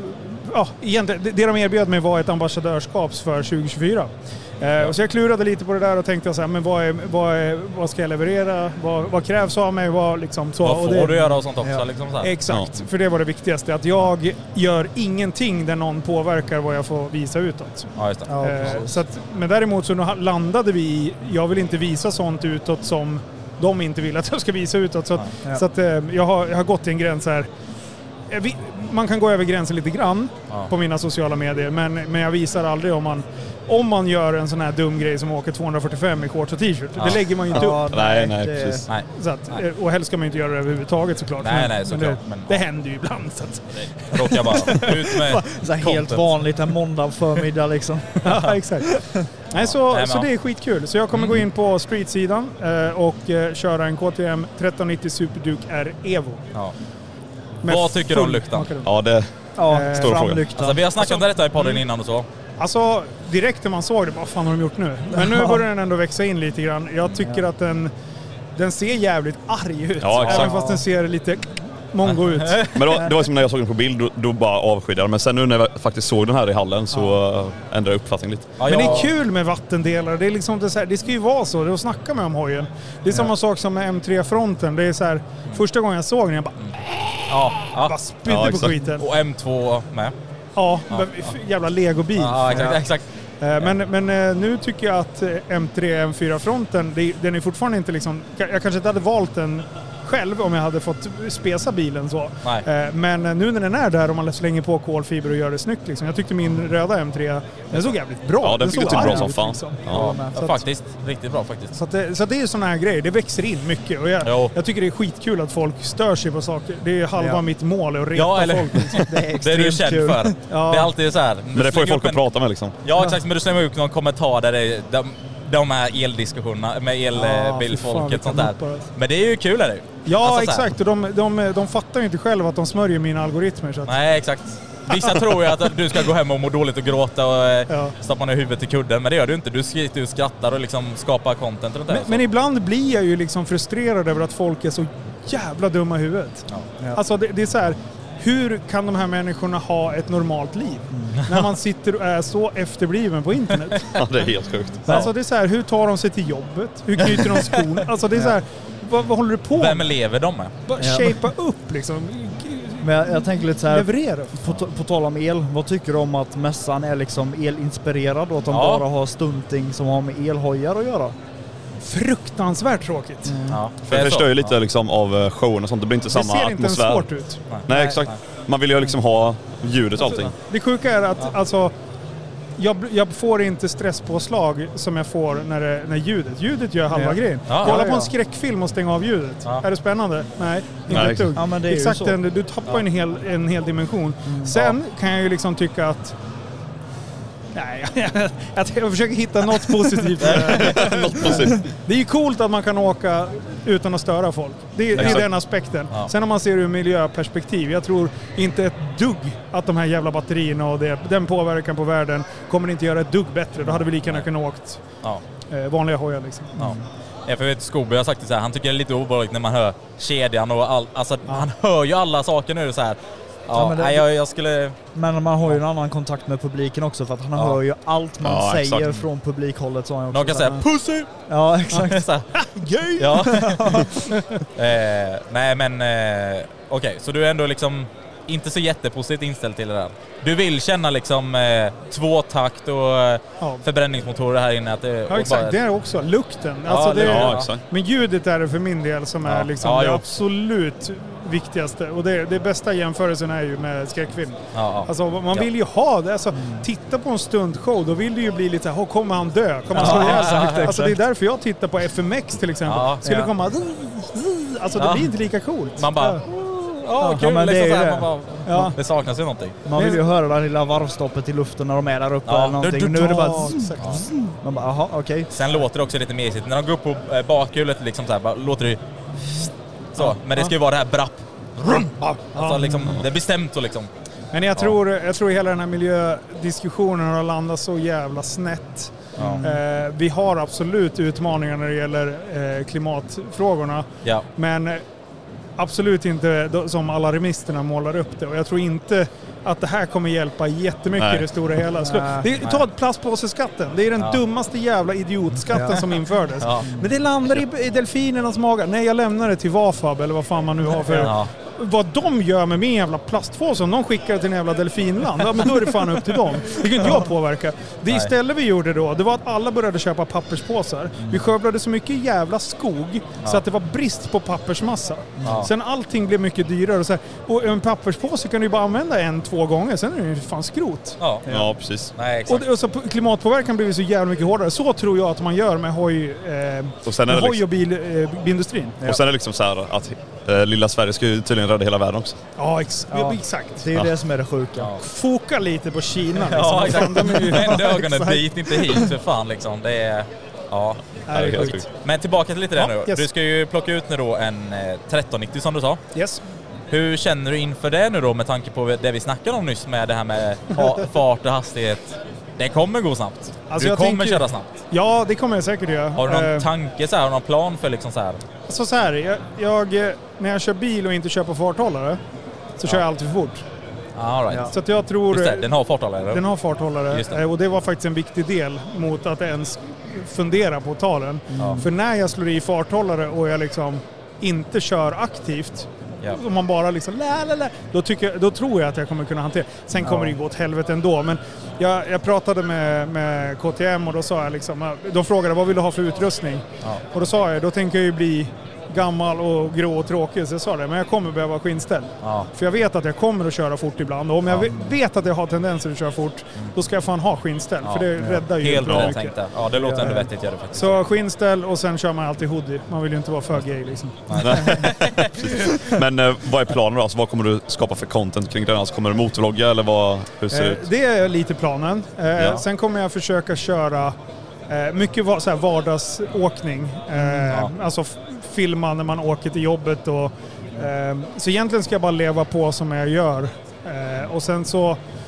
S9: ja, egentligen, det, det de erbjöd mig var ett ambassadörskap för tjugo tjugofyra. Eh, och så jag klurade lite på det där och tänkte så här, men vad, är, vad, är, vad ska jag leverera? Vad, vad krävs av mig? Vad, liksom, så.
S7: Vad får
S9: och det,
S7: du göra och sånt också?
S9: Ja,
S7: liksom så här.
S9: Exakt,
S7: Ja.
S9: för det var det viktigaste. Att jag gör ingenting där någon påverkar vad jag får visa utåt.
S7: Ja, just det.
S6: Ja,
S9: Eh,
S6: precis.
S9: så att, men däremot så landade vi i, jag vill inte visa sånt utåt som de inte vill att jag ska visa utåt. Så att,
S6: Ja.
S9: så att eh, jag, har, jag har gått till en gräns här. Eh, vi, man kan gå över gränsen lite grann
S7: Ja.
S9: på mina sociala medier, men, men jag visar aldrig om man, om man gör en sån här dum grej som åker tvåhundrafyrtiofem i shorts och t-shirt.
S7: Ja.
S9: Det lägger man ju inte
S6: Ja,
S9: upp.
S5: Nej, nej,
S6: det-
S5: precis.
S7: Nej.
S9: Så att, eh, och helst ska man inte göra det överhuvudtaget såklart.
S7: Nej,
S9: men,
S7: nej,
S9: men
S7: såklart,
S9: det,
S7: men-
S9: det händer ju ibland. Så att,
S7: Det råkar bara ut med
S6: Så här helt
S7: content.
S6: vanligt en måndag förmiddag liksom.
S9: ja, exakt. Nej, så,
S7: Nej, men
S9: så
S7: ja.
S9: det är skitkul. Så jag kommer gå in på street-sidan eh, och eh, köra en K T M tretton nittio Superduke R Evo.
S7: Ja.
S9: Med
S7: Vad tycker du om
S9: full
S7: lukten?
S9: makaron.
S5: Ja, det...
S6: Ja,
S9: Eh,
S5: stor fråga.
S6: framlykta.
S7: Alltså, vi har snackat
S9: Alltså-
S7: om detta i podden innan och så.
S9: Alltså, direkt när man såg det, vad fan har de gjort nu? Men nu börjar den ändå växa in lite grann. Jag tycker att den, den ser jävligt arg ut.
S5: Ja, exakt.
S9: Även fast den ser lite mongo ut.
S5: Men då, det var som när jag såg den på bild, då, då bara avskydde jag den. Men sen nu när jag faktiskt såg den här i hallen så uh, ändrade jag uppfattning lite.
S7: Ja,
S9: Men det är
S7: jag-
S9: kul med vattendelare. Det, är liksom det, är så här, det ska ju vara så. Det är att snacka med om hojen. Det är samma sak som med M tre-fronten. Det är så här, första gången jag såg den, jag bara,
S7: Ja,
S9: bara
S7: ja.
S9: spydde
S5: Ja,
S9: på
S5: exakt.
S9: skiten.
S7: Och M två med.
S9: Ja, men f- jävla legobil.
S7: Ja, exakt, exakt.
S9: Eh, Men, men eh, nu tycker jag att eh, M tre M fyra-fronten, det- den är fortfarande inte liksom... Jag kanske inte hade valt den själv om jag hade fått spesa bilen så.
S7: Nej.
S9: Eh, Men eh, nu när den är där och man slänger på kolfiber och gör det snyggt liksom. Jag tyckte min röda M tre, den såg jävligt bra.
S5: Ja, den fick
S9: såg
S5: ju till bra
S9: arg
S5: som
S9: ut,
S5: fan.
S9: liksom.
S5: Ja.
S7: Ja,
S9: Så att-
S7: faktiskt. Riktigt bra faktiskt.
S9: Så, att det, så att det är sådana här grejer. Det växer in mycket. Och jag,
S7: Jo.
S9: jag tycker det är skitkul att folk stör sig på saker. Det är halva
S6: Ja.
S9: mitt mål att reta
S7: Ja, eller
S9: folk. Liksom.
S6: Det är
S7: Det är du
S6: extremt
S7: känd
S6: kul.
S7: för.
S9: Ja.
S7: Det är alltid så här.
S5: Men det får ju folk att prata med liksom.
S7: Ja, exakt. Men du slänger upp någon kommentar där det är de, de här eldiskussionerna med
S9: Ja, fy fan,
S7: elbilfolket
S9: vilka
S7: sånt där.
S9: moppar, alltså.
S7: Men det är ju kul är det ju.
S9: Ja,
S7: Alltså, så här.
S9: exakt. Och de, de, de fattar ju inte själva att de smörjer mina algoritmer. Så att,
S7: Nej, exakt. Vissa tror ju att du ska gå hem och må dåligt och gråta och eh,
S9: Ja.
S7: stoppa ner huvudet i kudden. Men det gör du inte. Du skriker och skrattar och liksom skapar content runt det.
S9: men, men ibland blir jag ju liksom frustrerad över att folk är så jävla dumma i huvudet.
S7: Ja.
S9: Alltså det, det är så här, hur kan de här människorna ha ett normalt liv?
S7: Mm.
S9: När man sitter och är så efterbliven på internet.
S5: Ja, det är helt sjukt.
S9: Alltså det är så här, hur tar de sig till jobbet? Hur knyter de skon? Alltså det är så här, vad, vad håller du på
S7: Vem
S9: med?
S7: lever de med?
S9: Bara
S6: Ja.
S9: shapea upp liksom.
S6: Men jag, jag tänker lite så här,
S9: Leverera.
S6: på, to- på tal om el, vad tycker du om att mässan är liksom elinspirerad och att de
S7: Ja.
S6: bara har stunting som har med elhojar att göra?
S9: Fruktansvärt tråkigt.
S7: Ja.
S5: För det förstör ju lite liksom av eh, showen och sånt. Det blir inte
S9: Det
S5: samma
S9: ser inte ens
S5: atmosfär.
S9: svårt ut.
S5: Nej, exakt. Man vill ju liksom ha ljudet och allting.
S9: Det sjuka är att alltså, jag, jag får inte stresspåslag som jag får när, det, när ljudet. Ljudet gör halva
S6: Ja.
S9: grejen.
S7: Ja,
S9: Kolla
S6: ja,
S9: på
S6: ja.
S9: en skräckfilm och stänga av ljudet.
S7: Ja.
S9: Är det spännande? Nej, inte
S5: Nej,
S9: ett dugg.
S6: Ja, men det är ju
S9: Exakt,
S6: så.
S9: den, du tappar en, hel, en hel dimension. Sen kan jag ju liksom tycka att nej, jag, jag försöker hitta något positivt.
S5: Något positivt.
S9: Det är ju coolt att man kan åka utan att störa folk. Det, är- det är
S5: Exakt.
S9: den aspekten.
S7: Ja.
S9: Sen om man ser det ur miljöperspektiv, jag tror inte ett dugg att de här jävla batterierna och det, den påverkan på världen kommer inte göra ett dugg bättre. Då hade vi lika gärna kunnat åkt
S7: Ja.
S9: eh, vanliga hojar liksom.
S7: Ja. Ja, för jag vet, Skoby har sagt det så här, han tycker det är lite obehagligt när man hör kedjan och all, alltså han hör ju alla saker nu så här. Ja,
S6: Ja, men det-
S7: nej, jag, jag skulle...
S6: Men man har ju en annan kontakt med publiken också för att han
S7: Ja.
S6: hör ju allt man
S5: Ja,
S6: säger
S5: exakt.
S6: från publikhållet. Så han också
S7: Någon kan
S6: så
S7: säga
S6: här-
S7: pussy!
S6: Ja, exakt.
S7: Så här,
S9: Gay!
S7: ja. eh, nej men, eh, okej, så du är ändå liksom inte så jättepositivt inställd till det där. Du vill känna liksom eh, tvåtakt och eh,
S9: Ja.
S7: förbränningsmotorer här inne. Att det,
S9: Ja
S7: och
S9: exakt,
S7: bara-
S9: det är också lukten.
S7: Ja,
S9: Alltså, det,
S7: det-
S5: Ja, exakt.
S9: men ljudet är det för min del som är
S7: Ja.
S9: liksom
S7: Ja,
S9: det
S7: jo.
S9: absolut viktigaste. Och det, det bästa jämförelsen är ju med skräckfilm.
S7: Ja, ja.
S9: Alltså man
S7: Ja.
S9: vill ju ha det. Alltså, titta på en stuntshow, då vill det ju bli lite såhär, kommer han dö? Kommer han
S7: Ja,
S9: slå ihjäl sig?
S7: exakt,
S9: Alltså det är därför jag tittar på F M X till exempel.
S7: Ja.
S9: Skulle
S6: Ja.
S9: komma... Alltså det
S7: Ja.
S9: blir inte lika coolt.
S7: Man bara,
S9: Ja.
S7: ja,
S6: Ja,
S7: kul,
S6: men det
S7: liksom
S6: är
S7: så här,
S6: ju
S7: man bara,
S9: Ja.
S7: det saknas ju någonting.
S6: Man vill ju höra det där lilla varvstoppet i luften när de är där uppe
S7: Ja.
S6: eller någonting.
S7: Du- du-
S6: Nu är det bara...
S9: Ja, exakt.
S6: Man bara, jaha, okej.
S7: Sen låter det också lite mesigt. När de går upp på eh, bakhjulet liksom så här, bara, låter det så. Men det ska ju vara det här brapp. Rum. Alltså liksom, det är bestämt så liksom.
S9: Men jag tror, jag tror hela den här miljödiskussionen har landat så jävla snett.
S7: Ja.
S9: Eh, vi har absolut utmaningar när det gäller eh, klimatfrågorna.
S7: Ja.
S9: Men eh, absolut inte då, som alla remisterna målar upp det. Och jag tror inte att det här kommer hjälpa jättemycket
S5: Nej.
S9: i det stora hela. Så,
S6: Nej.
S9: det, ta ett plastpåseskatten. Det är den
S7: Ja.
S9: dummaste jävla idiotskatten
S6: Ja.
S9: som infördes.
S7: Ja.
S9: Men det landar i, i delfinernas magar. Nej, jag lämnar det till Vafab eller vad fan man nu har för...
S7: Ja.
S9: Vad de gör med min jävla plastpåse, om de skickar till en jävla delfinland, ja, men då är det fan upp till dem. Det kan inte jag påverka. Det
S7: Nej.
S9: istället vi gjorde då, det var att alla började köpa papperspåsar.
S7: Mm.
S9: Vi skövlade så mycket jävla skog så att det var brist på pappersmassa.
S7: Ja.
S9: Sen allting blev mycket dyrare. Och, så här, och en papperspåse kan du ju bara använda en, två gånger, sen är det ju fan skrot.
S7: Ja.
S5: Ja, precis.
S7: Nej,
S9: Och,
S7: exakt.
S9: det- och så klimatpåverkan blir så jävla mycket hårdare. Så tror jag att man gör med hoj, eh,
S5: Och sen är
S9: med
S5: det
S9: hoj och bil, eh, bilindustrin.
S5: Och sen är det liksom så här att eh, lilla Sverige ska ju tydligen rädda hela världen också.
S9: Ja, ex-
S6: Ja.
S9: exakt.
S6: Det är ju
S5: Ja.
S6: det som är det sjuka.
S7: Ja.
S9: Foka lite på Kina. Liksom.
S7: Ja, exakt.
S9: Fan, de är ju-
S7: Vänd ögonen
S9: exakt.
S7: dit, inte hit för fan liksom. Det är... Ja.
S9: Nej, det är
S5: helt
S9: sjukt.
S5: sjukt.
S7: Men tillbaka till lite där
S9: Ja,
S7: nu.
S9: yes.
S7: Du ska ju plocka ut nu då en eh, tretton nittio som du sa.
S9: Yes.
S7: Hur känner du inför det nu då med tanke på det vi snackade om nyss med det här med ha- fart och hastighet? Det kommer gå snabbt.
S9: Alltså,
S7: du
S9: jag
S7: kommer
S9: tänker-
S7: köra snabbt.
S9: Ja, det kommer jag säkert göra.
S7: Har du någon
S9: Eh,
S7: tanke så här, har du någon plan för liksom så här?
S9: så, så här, jag, jag, eh, när jag kör bil och inte kör på farthållare så kör jag alltid för fort.
S7: All right.
S6: Ja.
S9: Så att jag tror...
S7: Just det, den har farthållare.
S9: Den har farthållare
S7: Just det.
S9: eh, och det var faktiskt en viktig del mot att ens fundera på att ta den.
S7: Ja.
S9: För när jag slår i farthållare och jag liksom inte kör aktivt,
S7: Ja.
S9: om man bara liksom lä, lä, lä, då, tycker, jag- då tror jag att jag kommer kunna hantera. Sen kommer det gå åt helvete ändå. Men jag, jag pratade med, med K T M och då sa jag liksom, de frågade vad vill du ha för utrustning?
S7: Ja.
S9: Och då sa jag, då tänker jag ju bli gammal och grå och tråkig. Så jag sa det, men jag kommer behöva skinnställ.
S7: Ja.
S9: För jag vet att jag kommer att köra fort ibland. Och om jag vet att jag har tendenser att köra fort, då ska jag fan ha skinnställ.
S7: Ja.
S9: För det räddar ju
S7: Helt
S9: bra
S7: bra
S9: mycket.
S7: tänkt där. Ja, det låter ändå vettigt gör det faktiskt.
S9: Så skinnställ och sen kör man alltid hoodie. Man vill ju inte vara för gay liksom.
S5: Men eh, vad är planen då? Alltså, vad kommer du skapa för content kring den? Alltså, kommer du motorvlogga eller vad, hur ser det
S9: Eh,
S5: ut?
S9: det är lite planen. Eh,
S5: Ja.
S9: Sen kommer jag försöka köra eh, mycket va- så här vardagsåkning. Eh,
S7: ja.
S9: Alltså f- filma när man åker till jobbet. Och, eh, så egentligen ska jag bara leva på som jag gör. Eh, och sen så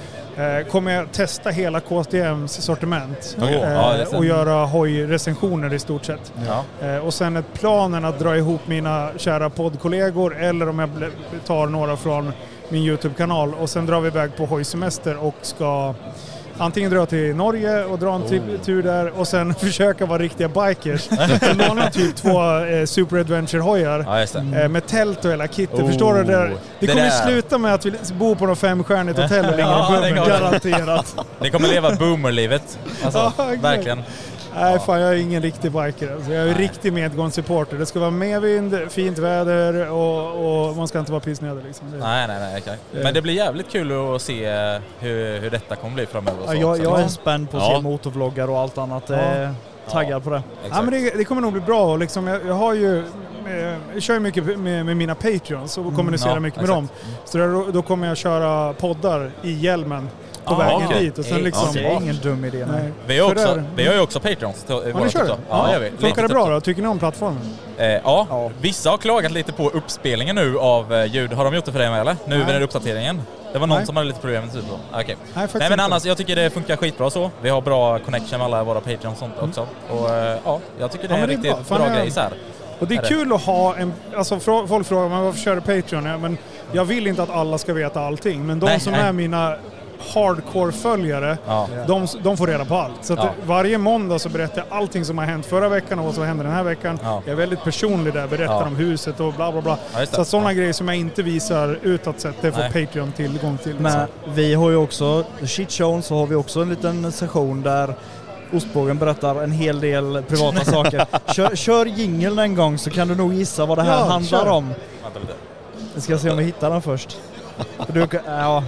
S9: eh, kommer jag testa hela K T M's sortiment.
S7: Okej.
S9: Eh,
S7: Ja, det är
S9: och göra hojrecensioner i stort sett.
S7: Ja.
S9: Eh, och sen är planen att dra ihop mina kära poddkollegor eller om jag ble- tar några från min YouTube-kanal och sen drar vi iväg på hojsemester och ska antingen dra till Norge och dra en
S7: Oh.
S9: tri- tur där och sen försöka vara riktiga bikers. Och låna typ två eh, Super Adventure-hojar
S7: Ja, just det.
S9: eh, med tält och hela kittet.
S7: Oh.
S9: Förstår du? Det, där? det
S7: Det
S9: kommer ju
S7: där.
S9: sluta med att vi bo på något femstjärnigt hotell och ligga
S7: Ja,
S9: i
S7: det
S9: bubbel.
S7: går.
S9: Garanterat.
S7: Ni kommer leva boomerlivet. Alltså,
S9: Ja, exakt.
S7: verkligen.
S9: Nej, fan, jag är ingen riktig biker. Alltså, jag är en riktig medgångssupporter. Det ska vara medvind, fint väder och, och man ska inte vara pissnödig. Liksom. Det,
S7: Nej, nej, nej. okej. Men det blir jävligt kul att se hur, hur detta kommer bli framöver. och
S6: Ja,
S7: så
S6: jag,
S7: också.
S6: jag är spänd på att
S5: Ja.
S6: se motorvloggar och allt annat.
S9: Ja.
S6: Eh, taggad på det.
S9: ja,
S7: Exakt.
S9: men det, det kommer nog bli bra. Och liksom, jag, jag, har ju, eh, jag kör ju mycket med, med mina Patreons och kommunicerar
S7: ja,
S9: mycket med
S7: exakt.
S9: dem. Så då, då kommer jag köra poddar i hjälmen på
S7: Ah,
S9: vägen
S7: okej.
S9: dit. Och sen
S7: Ej,
S9: liksom,
S6: Det är ingen dum idé. Nej.
S9: nej.
S7: Vi har,
S9: För
S7: också,
S9: där-
S7: vi har ju också Patreons. till- i
S9: Ja,
S7: vårat
S9: ni kör
S7: också.
S9: det?
S7: Ja, gör vi.
S9: Funkar det
S7: Litet
S9: bra
S7: också.
S9: då? Tycker ni om plattformen?
S7: Eh, ja.
S6: Ja.
S7: Vissa har klagat lite på uppspelningen nu av eh, ljud. Har de gjort det för dig med eller? Nu
S9: Nej.
S7: vid den uppdateringen. Det var någon
S9: Nej.
S7: som hade lite problem med typ då. Okej.
S9: Nej, faktiskt
S7: Nej men
S9: inte.
S7: annars, jag tycker det funkar skitbra så. Vi har bra connection med alla våra Patreons och sånt också. Och eh, ja, jag tycker det
S9: Ja,
S7: är
S9: men
S7: en
S9: det är
S7: riktigt
S9: bra.
S7: bra,
S9: Fan, jag-
S7: grej så här.
S9: Och det är
S7: Är det?
S9: kul att ha en... Alltså frå- folk frågar mig varför kör du Patreon? Ja, men jag vill inte att alla ska veta allting. Men de
S7: Nej,
S9: som
S7: nej.
S9: är mina hardcore-följare,
S7: Ja.
S9: de, de får reda på allt. Så att
S7: Ja.
S9: varje måndag så berättar jag allting som har hänt förra veckan och vad som händer den här veckan.
S7: Ja.
S9: Jag är väldigt personlig där, berättar
S7: Ja.
S9: om huset och bla bla bla.
S7: Ja, just det.
S9: Så att sådana
S7: Ja.
S9: grejer som jag inte visar utåt sett, det får
S7: Nej.
S9: Patreon tillgång till.
S6: Men vi har ju också, Shit Show, så har vi också en liten session där Ostbågen berättar en hel del privata saker. Kör, kör jingeln en gång så kan du nog gissa vad det här
S9: Ja,
S6: handlar
S9: kör.
S6: om.
S7: Vänta lite.
S6: Vi ska se om vi hittar den först. Du, ja.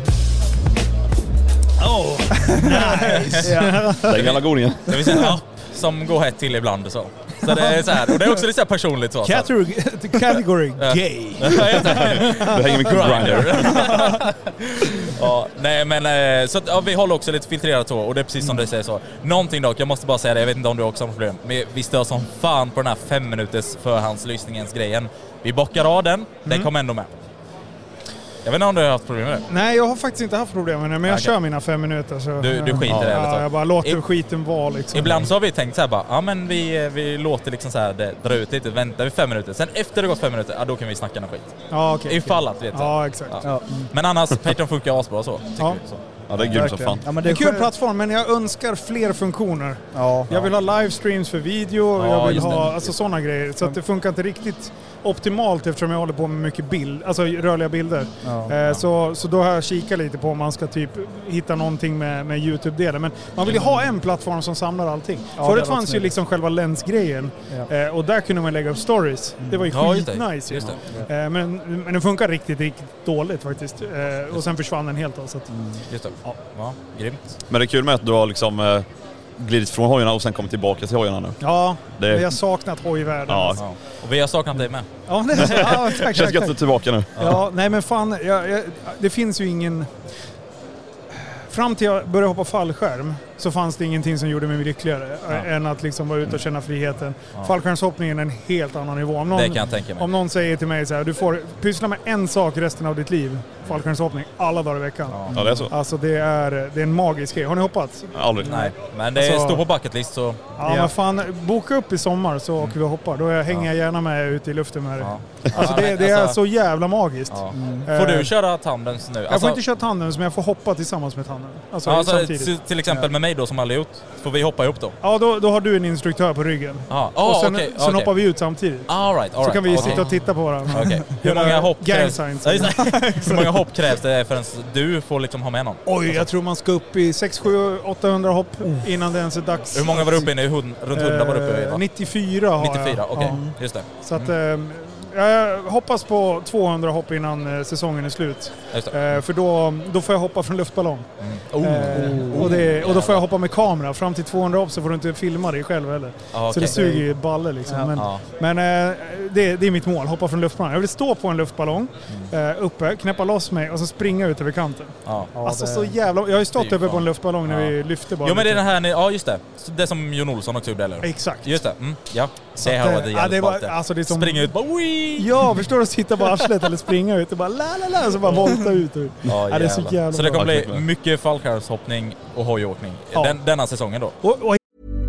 S9: Oh, nice!
S6: Ja.
S5: Den gamla godingen.
S7: Det finns en app som går hett till ibland så. Så det är så här, och det är också lite så här personligt så.
S9: Category, category
S7: Ja.
S9: gay.
S5: Du hänger med Grindr.
S7: Ja, nej men eh, så att, ja, vi håller också lite filtrerat så och det är precis som du säger så. Någonting dock, jag måste bara säga det, jag vet inte om du också har problem. Men vi stör som fan på den här fem minuters förhandslyssningens grejen. Vi bockar av den, den kommer ändå med. Jag vet inte om du har haft problem med det.
S9: Nej, jag har faktiskt inte haft problem med det, men jag
S7: okay.
S9: kör mina fem minuter. Så,
S7: du, du skiter
S9: ja,
S7: i det?
S9: Ja, jag bara låter
S7: I,
S9: skiten vara liksom.
S7: Ibland så har vi tänkt så här bara, ja men vi, vi låter liksom så här det, dra ut lite, väntar vi fem minuter. Sen efter det gått fem minuter, ja då kan vi snacka någon skit.
S9: Ja, okej. Okay,
S7: Ifall att, vet du.
S9: Ja, exakt. Ja.
S7: Ja. Men annars, Patreon funkar asbra så, tycker
S9: ja.
S7: vi så.
S5: Ja, det är grymt som fan.
S9: Ja, men det är en kul plattform, men jag önskar fler funktioner. Ja, jag vill ha livestreams för video,
S7: ja,
S9: jag vill ha alltså, sådana grejer. Så att det funkar inte riktigt optimalt eftersom jag håller på med mycket bild, alltså rörliga bilder. Ja, eh, ja. Så, så då har jag kikat lite på om man ska typ hitta någonting med, med YouTube-delen. Men man vill ju ha en plattform som samlar allting. Ja, Förut fanns ju liksom själva länsgrejen ja. eh, och där kunde man lägga upp stories. Mm. Det var ju ja, skitnice. Just det. Just det. Eh, men, men den funkar riktigt, riktigt dåligt faktiskt. Eh, och sen försvann den helt. Alltså att,
S7: mm. Just det. Ja. Ja, grymt.
S5: Men det är kul med att du har liksom eh, glidit från hojarna och sen kommit tillbaka till hojarna nu.
S9: Ja, det... vi har saknat hojvärlden. Ja.
S7: Ja. Och vi har saknat dig med.
S9: Ja, det är så. Ja, tack,
S5: känns gött att du är tillbaka nu.
S9: Ja, ja nej men fan, jag, jag, det finns ju ingen... Fram till jag började hoppa fallskärm så fanns det ingenting som gjorde mig lyckligare ja. än att liksom vara ute och känna friheten. Ja. Fallskärmshoppningen är en helt annan nivå. Om någon,
S7: det kan jag tänka mig.
S9: Om någon säger till mig så här, du får pyssla med en sak resten av ditt liv, fallskärmshoppning, alla dagar i veckan.
S5: Ja, ja det är så.
S9: Alltså det är, det är en magisk grej. Har ni hoppat?
S5: Aldrig.
S7: Nej, men det alltså, står på bucketlist så...
S9: Ja, ja, men fan, boka upp i sommar så åker vi och hoppar. Då hänger jag gärna med ute i luften med det. Ja. Alltså det, det är alltså, så jävla magiskt. Ja.
S7: Mm. Får du köra tandens nu?
S9: Jag
S7: alltså,
S9: får inte köra tandens, men jag får hoppa tillsammans med tanden. Alltså,
S7: alltså till exempel ja. med mig då som aldrig gjort. Får vi hoppa ihop då?
S9: Ja, då, då har du en instruktör på ryggen.
S7: Ah. Oh,
S9: och sen,
S7: okay,
S9: sen
S7: okay.
S9: hoppar vi ut samtidigt.
S7: All right, all right.
S9: Så kan vi
S7: okay.
S9: sitta och titta på varandra.
S7: Okay. Hur många hopp krävs?
S9: Hur
S7: många hopp krävs det förrän du får liksom ha med någon?
S9: Oj, jag tror man ska upp i sex, sju, åttahundra hopp oh. innan det ens är dags.
S7: Hur många var du uppe i nu? Runt hundra var du uppe i?
S9: nittiofyra har
S7: nittiofyra,
S9: jag.
S7: okej. Okay. Ja. Just det.
S9: Så att... Mm. Jag hoppas på tvåhundra hopp innan säsongen är slut. Eh, för då, då får jag hoppa från luftballong. Mm. Oh, eh, och, det, och då får jag hoppa med kamera. Fram till tvåhundra hopp så får du inte filma dig själv heller. Ah, okay. Så det suger ju baller liksom. Ja. Men, ah. men eh, det, det är mitt mål, hoppa från luftballong. Jag vill stå på en luftballong mm. eh, uppe, knäppa loss mig och så springa ut över kanten. Ah. Alltså det... så jävla... Jag har ju stått uppe på en luftballong när ah. vi lyfte bara.
S7: Jo men det är den här, ja just det. Det som Jon Olsson också gjorde eller?
S9: Exakt.
S7: Just det, mm. ja. Så det här var det
S9: ja, det var, alltså det är som...
S7: Springa ut, bara wii!
S9: Ja, förstår du? Sitta på arslet eller springa ut och bara la la la så bara volta ut. Och,
S7: ja,
S9: ja, det är så jävla
S7: så det kommer bli mycket fallskärmshoppning och hojåkning ja. Den, denna säsongen då.
S9: Och, och...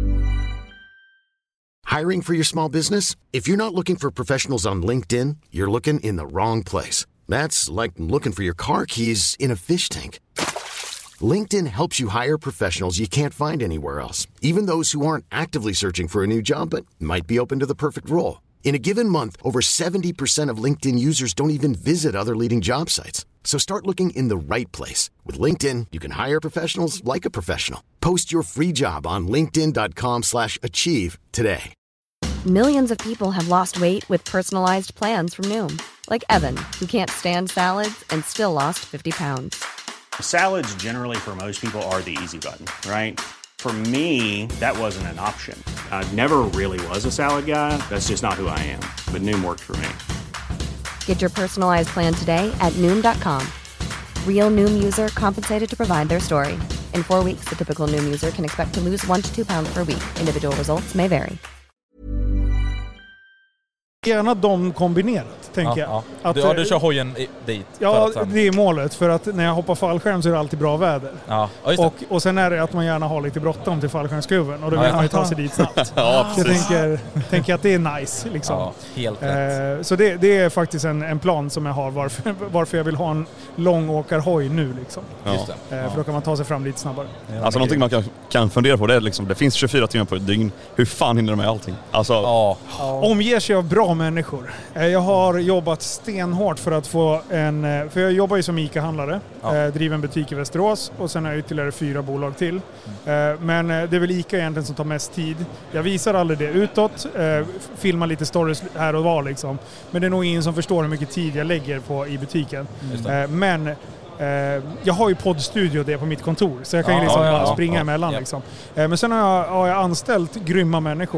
S10: Hiring for your small business? If you're not looking for professionals on LinkedIn, you're looking in the wrong place. That's like looking for your car keys in a fish tank. LinkedIn helps you hire professionals you can't find anywhere else, even those who aren't actively searching for a new job but might be open to the perfect role. In a given month, over seventy percent of LinkedIn users don't even visit other leading job sites. So start looking in the right place. With LinkedIn, you can hire professionals like a professional. Post your free job on linkedin dot com slash achieve today.
S11: Millions of people have lost weight with personalized plans from Noom. Like Evan, who can't stand salads and still lost fifty pounds.
S12: Salads generally for most people are the easy button, right? For me, that wasn't an option. I never really was a salad guy. That's just not who I am. But Noom worked for me.
S11: Get your personalized plan today at Noom dot com. Real Noom user compensated to provide their story. In four weeks, the typical Noom user can expect to lose one to two pounds per week. Individual results may vary.
S9: Gärna de kombinerat, tänker
S7: ja,
S9: jag.
S7: Ja.
S9: Att,
S7: du, ja, du kör hojen dit.
S9: Ja, sen... det är målet. För att när jag hoppar fallskärm så är det alltid bra väder.
S7: Ja. Ja,
S9: och, och sen är det att man gärna har lite bråttom till fallskärmsklubben. Och då vill ja, man ju ta sig dit snabbt.
S5: Ja,
S9: så jag tänker, tänker att det är nice. Liksom.
S7: Ja, helt rätt.
S9: Eh, så det, det är faktiskt en, en plan som jag har varför, varför jag vill ha en långåkarhoj nu. Liksom.
S5: Ja.
S7: Just det.
S9: Eh, för då kan man ta sig fram lite snabbare.
S5: Ja, alltså någonting man kan, kan fundera på det är liksom, det finns tjugofyra timmar på ett dygn. Hur fan hinner de med allting? Alltså...
S7: Ja.
S9: Omger sig av bra människor. Jag har jobbat stenhårt för att få en... För jag jobbar ju som ICA-handlare. Ja. Driver en butik i Västerås. Och sen har jag ytterligare fyra bolag till. Mm. Men det är väl ICA egentligen som tar mest tid. Jag visar aldrig det utåt. Filmar lite stories här och var liksom. Men det är nog ingen som förstår hur mycket tid jag lägger på i butiken. Mm. Men... jag har ju poddstudio det på mitt kontor. Så jag kan ju liksom ja, ja, ja. springa ja, emellan. Ja. Liksom. Men sen har jag, har jag anställt grymma människor.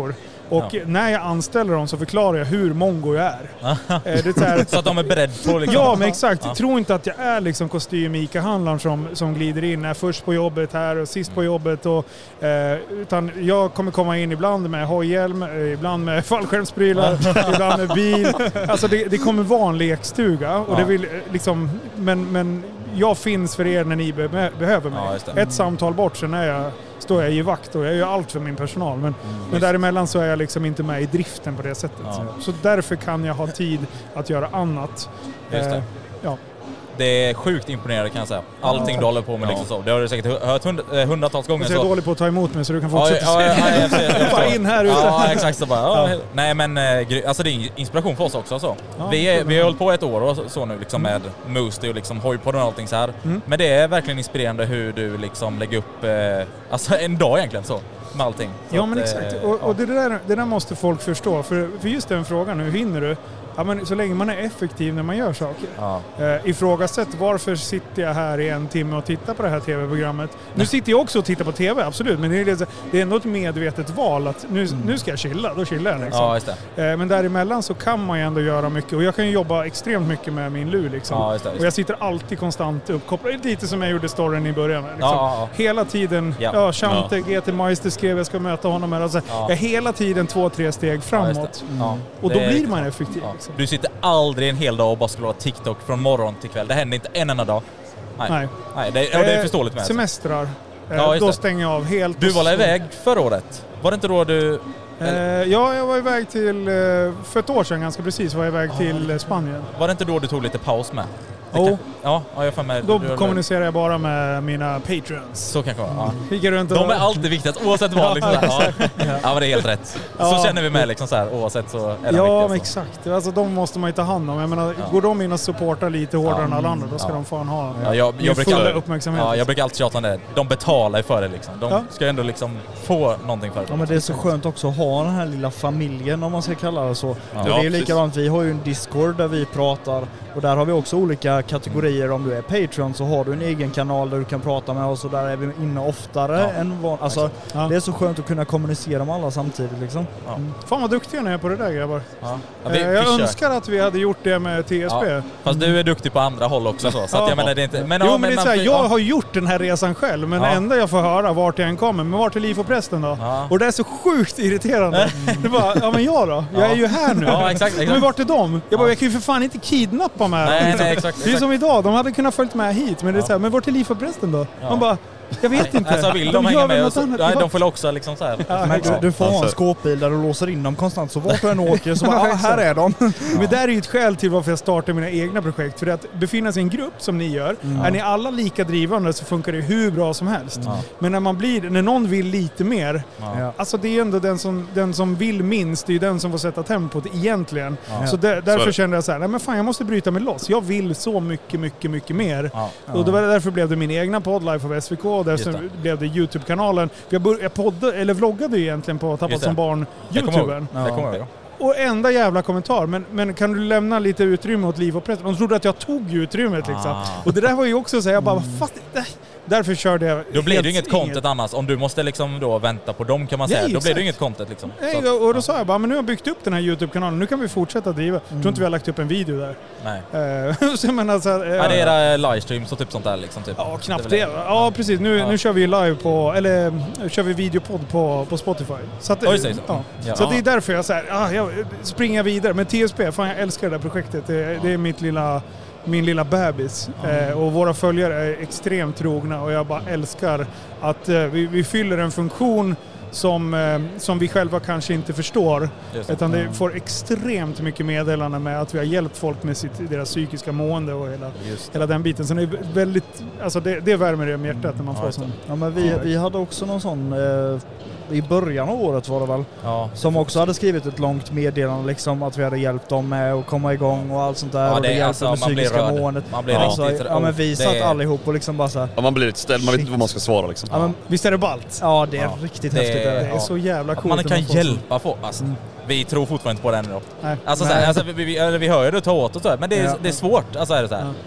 S9: Och
S7: Ja.
S9: när jag anställer dem så förklarar jag hur mongo jag är. Eh, det är så, här,
S7: Så att de är beredda på liksom.
S9: Ja, men exakt.
S7: Ja.
S9: Tro inte att jag är liksom kostym Ica-handlaren som, som glider in, är först på jobbet här och sist på jobbet. Och, eh, utan jag kommer komma in ibland med hojhjälm, eh, ibland med fallskärmsprylar, ibland med bil. Alltså det, det kommer vara en lekstuga. Och
S7: Ja.
S9: det vill, eh, liksom, men, men jag finns för er när ni be, behöver mig.
S7: Ja, just det.
S9: Ett samtal bort, sen är jag, står jag i vakt och jag gör allt för min personal. Men, men däremellan så är jag liksom inte med i driften på det sättet.
S7: Ja.
S9: Så därför kan jag ha tid att göra annat.
S7: Just det.
S9: Eh, ja.
S7: Det är sjukt imponerande kan jag säga. Allting du håller på med liksom så. Det har du säkert hört hund, eh, hundratals gånger.
S9: Så jag är
S7: så.
S9: dålig på att ta emot mig så du kan
S7: Ja,
S9: fortsätta
S7: ja, ja, ja, jag ser- jag
S9: bara
S7: förstår.
S9: in här ute.
S7: Ja, exakt så bara. Ja.
S9: Ja.
S7: Nej men eh, gry- alltså det är inspiration för oss också så.
S9: Ja,
S7: vi är,
S9: kul.
S7: vi har hållit på ett år och så, så nu liksom med Moosty och liksom hojpodden och allting så här.
S9: Mm.
S7: Men det är verkligen inspirerande hur du liksom lägger upp eh, alltså en dag egentligen så med allting. Så
S9: Ja
S7: att,
S9: men
S7: eh,
S9: exakt. Och, och det, där, det där måste folk förstå. För, för just den frågan, hur hinner du? Ja, men så länge man är effektiv när man gör saker.
S7: Ja.
S9: Eh, ifrågasätt varför sitter jag här i en timme och tittar på det här tv-programmet. Nu sitter jag också och tittar på tv, absolut. Men det är, det, det är ändå ett medvetet val att nu, nu ska jag chilla, då chillar jag liksom.
S7: Ja, just det.
S9: Eh, men däremellan så kan man ju ändå göra mycket. Och jag kan ju jobba extremt mycket med min lur liksom.
S7: Ja, just det, just
S9: och jag sitter alltid konstant uppkopplad. Lite som jag gjorde storyn i början. Liksom.
S7: Ja, ja, ja.
S9: Hela tiden,
S7: Ja.
S9: ja, Chante,
S7: Ja.
S9: G T Meister skrev jag ska möta honom här. Alltså,
S7: Ja.
S9: Jag är hela tiden två, tre steg
S7: Ja, just
S9: framåt.
S7: det. Ja.
S9: Och då
S7: Det är
S9: blir
S7: riktigt
S9: man
S7: sant.
S9: effektiv.
S7: Ja.
S9: Liksom.
S7: Du sitter aldrig en hel dag och bara scrollar TikTok från morgon till kväll. Det händer inte en enda dag. Nej.
S9: Nej.
S7: Nej, det, och det är
S9: Eh,
S7: förståeligt med.
S9: Semestrar. Eh,
S7: Ja, just
S9: då
S7: det.
S9: stänger jag av helt.
S7: Du
S9: och
S7: var
S9: så-
S7: iväg förra året? Var det inte då du...
S9: Eh, ja, jag var iväg till, eh, för ett år sedan ganska precis, var jag iväg till eh, Spanien.
S7: Var det inte då du tog lite paus med? Det
S9: Jo.
S7: kan- Ja, ja, jag får med.
S9: Då
S7: du-
S9: kommunicerar jag bara med mina patrons.
S7: Så kanske ja.
S9: Gick runt och...
S7: De är alltid viktigast oavsett vad. Liksom,
S9: Ja,
S7: ja,
S9: exakt.
S7: ja. ja, men det är helt rätt. Så
S9: Ja.
S7: känner vi med liksom så här, oavsett så är det
S9: Ja, men
S7: viktigast.
S9: exakt. Alltså, de måste man ju ta hand om. Jag menar,
S7: Ja.
S9: går de in och supportar lite hårdare
S7: Ja.
S9: än alla andra, då ska
S7: Ja.
S9: de fan ha
S7: Ja, jag,
S9: min
S7: jag,
S9: fulla
S7: brukar,
S9: uppmärksamhet.
S7: ja, jag brukar alltid tjata om det. De betalar ju för det liksom. De
S9: Ja.
S7: ska ändå liksom få någonting för det.
S6: Ja, men det är så skönt också att ha den här lilla familjen, om man ska kalla det så.
S7: Ja.
S6: Och det är
S7: Ja,
S6: ju
S7: precis.
S6: likadant, vi har ju en Discord där vi pratar och där har vi också olika kategorier. Om du är Patreon så har du en egen kanal där du kan prata med oss och där är vi inne oftare
S7: Ja.
S6: än van. Alltså,
S9: Ja.
S6: det är så skönt att kunna kommunicera med alla samtidigt liksom.
S7: Ja.
S9: Mm. Fan vad duktiga ni är på det där, grabbar.
S7: Ja. Ja, vi,
S9: Eh,
S7: vi
S9: jag
S7: kör.
S9: önskar att vi hade gjort det med T S B.
S7: Ja. Fast du är duktig på andra håll också så. Så att
S9: Ja.
S7: jag menar det är inte... Men,
S9: jo
S7: ja,
S9: men det är
S7: man-
S9: så här, jag
S7: ja.
S9: har gjort den här resan själv, men
S7: Ja.
S9: det enda jag får höra vart jag än kommer, men vart är Liv och prästen då?
S7: Ja.
S9: Och det är så sjukt irriterande. Det är bara, ja men jag då? Jag
S7: Ja.
S9: är ju här nu.
S7: Ja, exakt, exakt.
S9: Men vart är de? Jag bara,
S7: Ja.
S9: jag kan ju för fan inte kidnappa med
S7: Nej,
S9: dem.
S7: nej, exakt,
S9: Det är
S7: exakt.
S9: som idag, de hade kunnat följt med hit, men det är
S7: Ja.
S9: så här, men vart är Liv och prästen då?
S7: Ja.
S9: Man bara, jag vet inte.
S7: Alltså vill de,
S9: gör
S7: hänga
S9: väl
S7: med
S9: något
S7: oss?
S9: annat.
S7: Nej,
S9: Ja.
S7: de får också liksom så här.
S9: Ja,
S6: Men
S9: exakt.
S6: du, du får ha en
S5: Alltså-
S6: skåpbil där du låser in dem konstant, så vart du än åker så bara,
S9: Ja,
S6: ah, här
S9: exakt.
S6: är de.
S9: Men det är ju ett skäl till varför jag startar mina egna projekt. För att befinna sig i en grupp som ni gör, är ni alla lika drivande så funkar det hur bra som helst.
S7: Ja.
S9: Men när man blir, när någon vill lite mer,
S6: Ja.
S9: alltså det är ändå den som, den som vill minst, det är ju den som får sätta tempot egentligen.
S7: Ja.
S9: Så där,
S5: Så är
S9: därför
S5: det.
S9: kände jag så här, nej men fan jag måste bryta mig loss. Jag vill så mycket, mycket, mycket mer.
S7: Ja.
S9: Och det var därför blev det min egna podd, Life of S V K, och därför
S7: Just det.
S9: blev det YouTube-kanalen. Jag, bör, jag poddade, eller vloggade ju egentligen på Tappat
S7: Just det.
S9: som barn,
S7: Det kommer jag ihåg.
S9: YouTubern.
S7: Det kommer jag ihåg.
S9: Och enda jävla kommentar, men, men kan du lämna lite utrymme åt Liv och prästen? De trodde att jag tog utrymmet liksom.
S7: Ah.
S9: Och det där var ju också så här, jag bara, vad fan, det, därför körde jag
S7: Då blir
S9: helt
S7: det ju inget
S9: inget.
S7: content annars. Om du måste liksom då vänta på dem kan man
S9: Nej,
S7: säga. Då blir
S9: exakt.
S7: det ju inget content liksom.
S9: Nej,
S7: Så att-
S9: och då sa jag bara, men nu har jag byggt upp den här YouTube-kanalen, nu kan vi fortsätta driva. Jag tror inte vi har lagt upp en video där.
S7: Nej.
S9: Eh, så jag menar så här, eh,
S7: Ja, det är era livestreams och typ sånt där liksom. Typ.
S9: Ja, knappt
S7: Det
S9: det.
S7: är väl
S9: Ja, precis. Nu,
S7: Ja.
S9: nu kör vi live på, eller eh, kör vi videopodd på, på Spotify. Så, att,
S7: Ja, just det, just det.
S9: ja.
S7: Ja.
S9: Så det är därför jag säger, ah, jag springer vidare. Men T S B, fan jag älskar det där projektet. Det, det är mitt lilla, min lilla bebis. Eh, och våra följare är extremt trogna och jag bara älskar att eh, vi, vi fyller en funktion som, eh, som vi själva kanske inte förstår.
S7: Just det.
S9: Utan det
S7: Mm.
S9: får extremt mycket meddelanden med att vi har hjälpt folk med sitt, deras psykiska mående och hela,
S7: Just det.
S9: hela den biten. Så det är väldigt, alltså det, det värmer i hjärtat när man
S7: Ja,
S9: får
S7: just det.
S9: sån.
S6: Ja, men vi, vi hade också någon sån eh, i början av året var det väl,
S7: Ja.
S6: som också hade skrivit ett långt meddelande liksom att vi hade hjälpt dem med att komma igång och allt sånt där.
S7: Ja,
S6: och
S7: det
S6: det
S7: är
S6: hjälpte
S7: alltså,
S6: med
S7: man blir
S6: psykiska
S7: rörd.
S6: måendet.
S7: Man blir
S6: alltså,
S7: riktigt-
S6: ja, men
S7: oh,
S6: vi
S7: det
S6: satt
S7: är-
S6: allihop och liksom bara så här,
S5: Ja, man blir lite ställd, man vet inte vad man ska svara liksom.
S6: ja, men,
S9: Visst är det ballt?
S6: ja det är
S7: Ja.
S6: riktigt
S7: Det
S6: häftigt.
S7: är-
S6: Är det.
S9: Det är
S7: Ja.
S9: så jävla
S7: Att
S9: coolt.
S7: man
S9: när
S7: kan
S9: får
S7: hjälpa folk. Alltså, vi tror fortfarande inte på det än då.
S9: Nej.
S7: Alltså, så
S9: Nej.
S7: här, alltså vi, vi, eller vi hör ju det ta åt och så här, men det är,
S9: Ja.
S7: det är svårt. Alltså är det så här.
S9: Ja.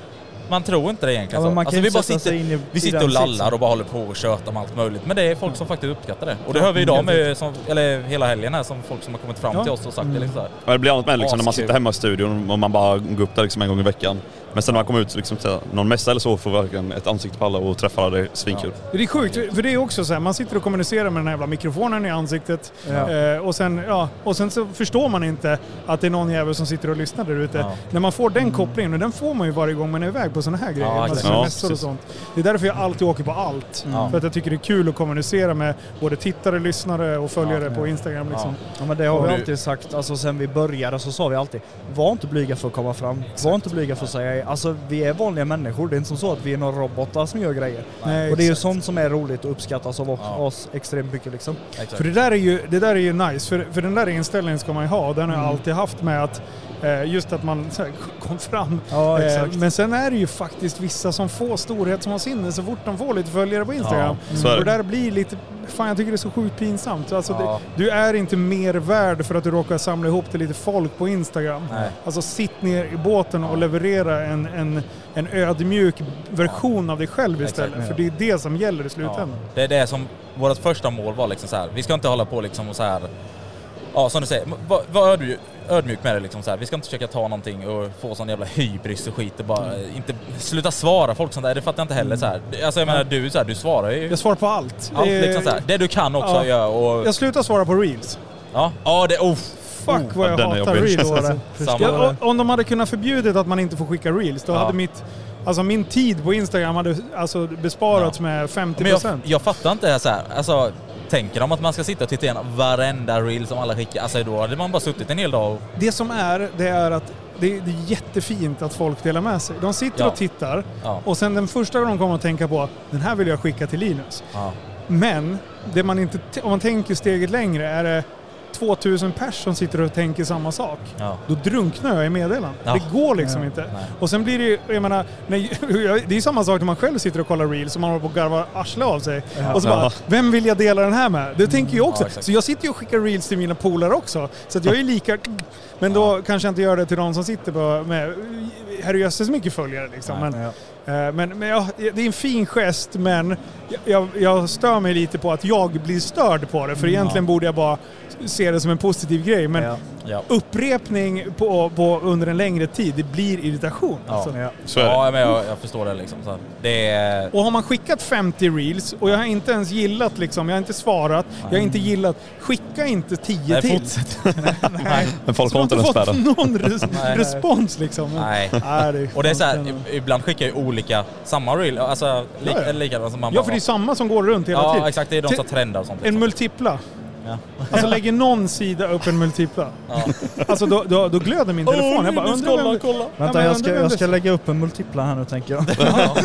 S7: man tror inte det egentligen.
S6: Ja,
S7: så.
S6: man kan
S7: Alltså, vi bara
S6: sätta sig
S7: sitter,
S6: in i-
S7: vi
S6: i
S7: sitter
S6: den
S7: och lallar
S6: sitsen.
S7: och bara håller på och tjötar om allt möjligt. Men det är folk som faktiskt uppskattar det. Och det hör vi idag med, som, eller hela helgen här, som folk som har kommit fram
S9: Ja.
S7: till oss och sagt det liksom så här.
S5: Ja, det blir annat med liksom, när man
S7: Askul.
S5: sitter hemma i studion och man bara går upp där liksom en gång i veckan. Men sen när man kommer ut liksom, till någon mässa eller så får verkligen ett ansikte på alla och träffa alla, det är svinkul.
S9: Det är sjukt, för det är också så här, man sitter och kommunicerar med den här jävla mikrofonen i ansiktet
S6: Ja.
S9: eh, och, sen, ja, och sen så förstår man inte att det är någon jävel som sitter och lyssnar där ute.
S7: Ja.
S9: När man får den kopplingen, och den får man ju varje gång man är iväg på såna här grejer,
S7: Ja,
S9: med
S7: exakt.
S9: sina
S5: Ja,
S9: mässor och
S5: precis.
S9: sånt. Det är därför jag alltid åker på allt.
S7: Ja.
S9: För att jag tycker det är kul att kommunicera med både tittare, lyssnare och följare på Instagram. Liksom.
S6: Ja, men det har
S7: Och
S6: vi
S7: du-
S6: alltid sagt, alltså sen vi började så sa vi alltid, var inte blyga för att komma fram, var inte blyga för att säga, alltså vi är vanliga människor, det är inte som så att vi är några robotar som gör grejer.
S9: Nej,
S6: och det är ju
S9: exakt.
S6: sånt som är roligt och uppskattas av
S7: Ja.
S6: oss extremt mycket liksom.
S7: Exakt.
S9: För det där är ju, det där är ju nice, för, för den där inställningen ska man ju ha. Den har jag alltid haft med att eh, just att man så här, kom fram.
S6: Ja,
S9: Eh,
S6: exakt.
S9: men sen är det ju faktiskt vissa som får storhet som har sinne så fort de får lite följare på Instagram.
S5: Ja, så är det.
S9: Och det där blir lite, fan jag tycker det är så sjukt pinsamt. Alltså
S7: Ja.
S9: det, du är inte mer värd för att du råkar samla ihop till lite folk på Instagram.
S7: Nej.
S9: Alltså sitt ner i båten och leverera en, en, en ödmjuk version av dig själv istället.
S7: Exakt.
S9: För det är det som gäller i
S7: Ja.
S9: slutändan.
S7: Det är det som vårt första mål var liksom så här. Vi ska inte hålla på liksom och så här. Ja, som du säger, var, var ödmjuk, ödmjuk med det liksom så här. Vi ska inte försöka ta någonting och få sån jävla hybris och skit och bara inte sluta svara folk sånt där. Det fattar jag inte heller så här. Alltså jag menar du så här, du svarar ju
S9: Jag svarar på allt.
S7: allt
S9: Eh,
S7: liksom så här. Det du kan också
S9: ja.
S7: göra och
S9: Jag slutar svara på reels.
S7: ja, ja det oh.
S9: Fuck
S5: Oh,
S9: vad jag
S5: den är
S9: hatar
S5: jobbig.
S9: reels alltså.
S7: Samma.
S9: Ja, o- om de hade kunnat förbjudit att man inte får skicka reels, då
S7: Ja.
S9: hade mitt, alltså min tid på Instagram hade alltså besparats
S7: Ja.
S9: med femtio
S7: Men jag,
S9: procent.
S7: jag fattar inte det här så här. Alltså tänker de att man ska sitta och titta igenom varenda reel som alla skickar? Alltså då hade man bara suttit en hel dag och...
S9: Det som är, det är att det är, det är jättefint att folk delar med sig. De sitter
S7: Ja.
S9: och tittar
S7: Ja.
S9: och sen den första gången de kommer att tänka på den här vill jag skicka till Linus.
S7: Ja.
S9: Men det man inte, om man tänker steget längre är det tvåtusen pers som sitter och tänker samma sak.
S7: Ja.
S9: Då drunknar jag i meddelanden.
S7: Ja.
S9: Det går liksom
S6: Ja.
S9: inte.
S7: Nej.
S9: Och sen blir det ju, jag menar, när, det är samma sak när man själv sitter och kollar reels som man håller på att garva arslet av sig. Och så bara,
S5: Ja.
S9: vem vill jag dela den här med? Det tänker jag också.
S7: Ja, exakt.
S9: Så jag sitter ju och skickar reels till mina polare också. Så att jag är lika... Men då kanske jag inte gör det till de som sitter på, med herrejösses mycket följare liksom.
S7: Nej.
S9: Men,
S6: Ja.
S9: eh, men, men ja, det är en fin gest, men jag, jag stör mig lite på att jag blir störd på det. För egentligen borde jag bara se det som en positiv grej. Men
S6: Ja.
S7: Ja.
S9: upprepning på, på under en längre tid, det blir irritation.
S7: Ja.
S9: Alltså.
S6: Ja.
S5: Så är det.
S7: Ja, men jag, jag förstår det liksom. Så det är...
S9: Och har man skickat femtio reels och jag har inte ens gillat liksom, jag har inte svarat, jag har inte gillat, skicka inte tio
S7: Nej,
S9: till.
S7: fortsätt.
S9: Nej.
S5: Men folk
S9: Så
S5: har
S9: man
S5: inte
S9: har
S5: den
S9: fått
S5: spärren.
S9: någon res-
S7: Nej.
S9: respons liksom.
S7: Nej.
S9: Nej, det är
S7: Och det är så här,
S9: fan-
S7: i- ibland skickar ju olika samma reel, alltså li,
S9: Ja, ja.
S7: eller likadant som man
S9: Ja,
S7: bara-
S9: för det är samma som går runt hela
S7: Ja,
S9: tiden.
S7: exakt, det är de
S9: Till-
S7: som trendar och sånt.
S9: En
S7: liksom.
S9: multipla.
S7: Ja.
S9: Alltså lägger någon sida upp en multipla.
S7: Ja.
S9: Alltså då, då, då glöder min telefon. Jag bara,
S7: Linus,
S9: undrar
S7: kolla,
S9: vem-
S7: kolla.
S9: Ja,
S6: Vänta,
S9: men
S6: jag ska,
S9: undrar vem
S6: jag
S9: det-
S6: ska lägga upp en multipla här nu tänker jag.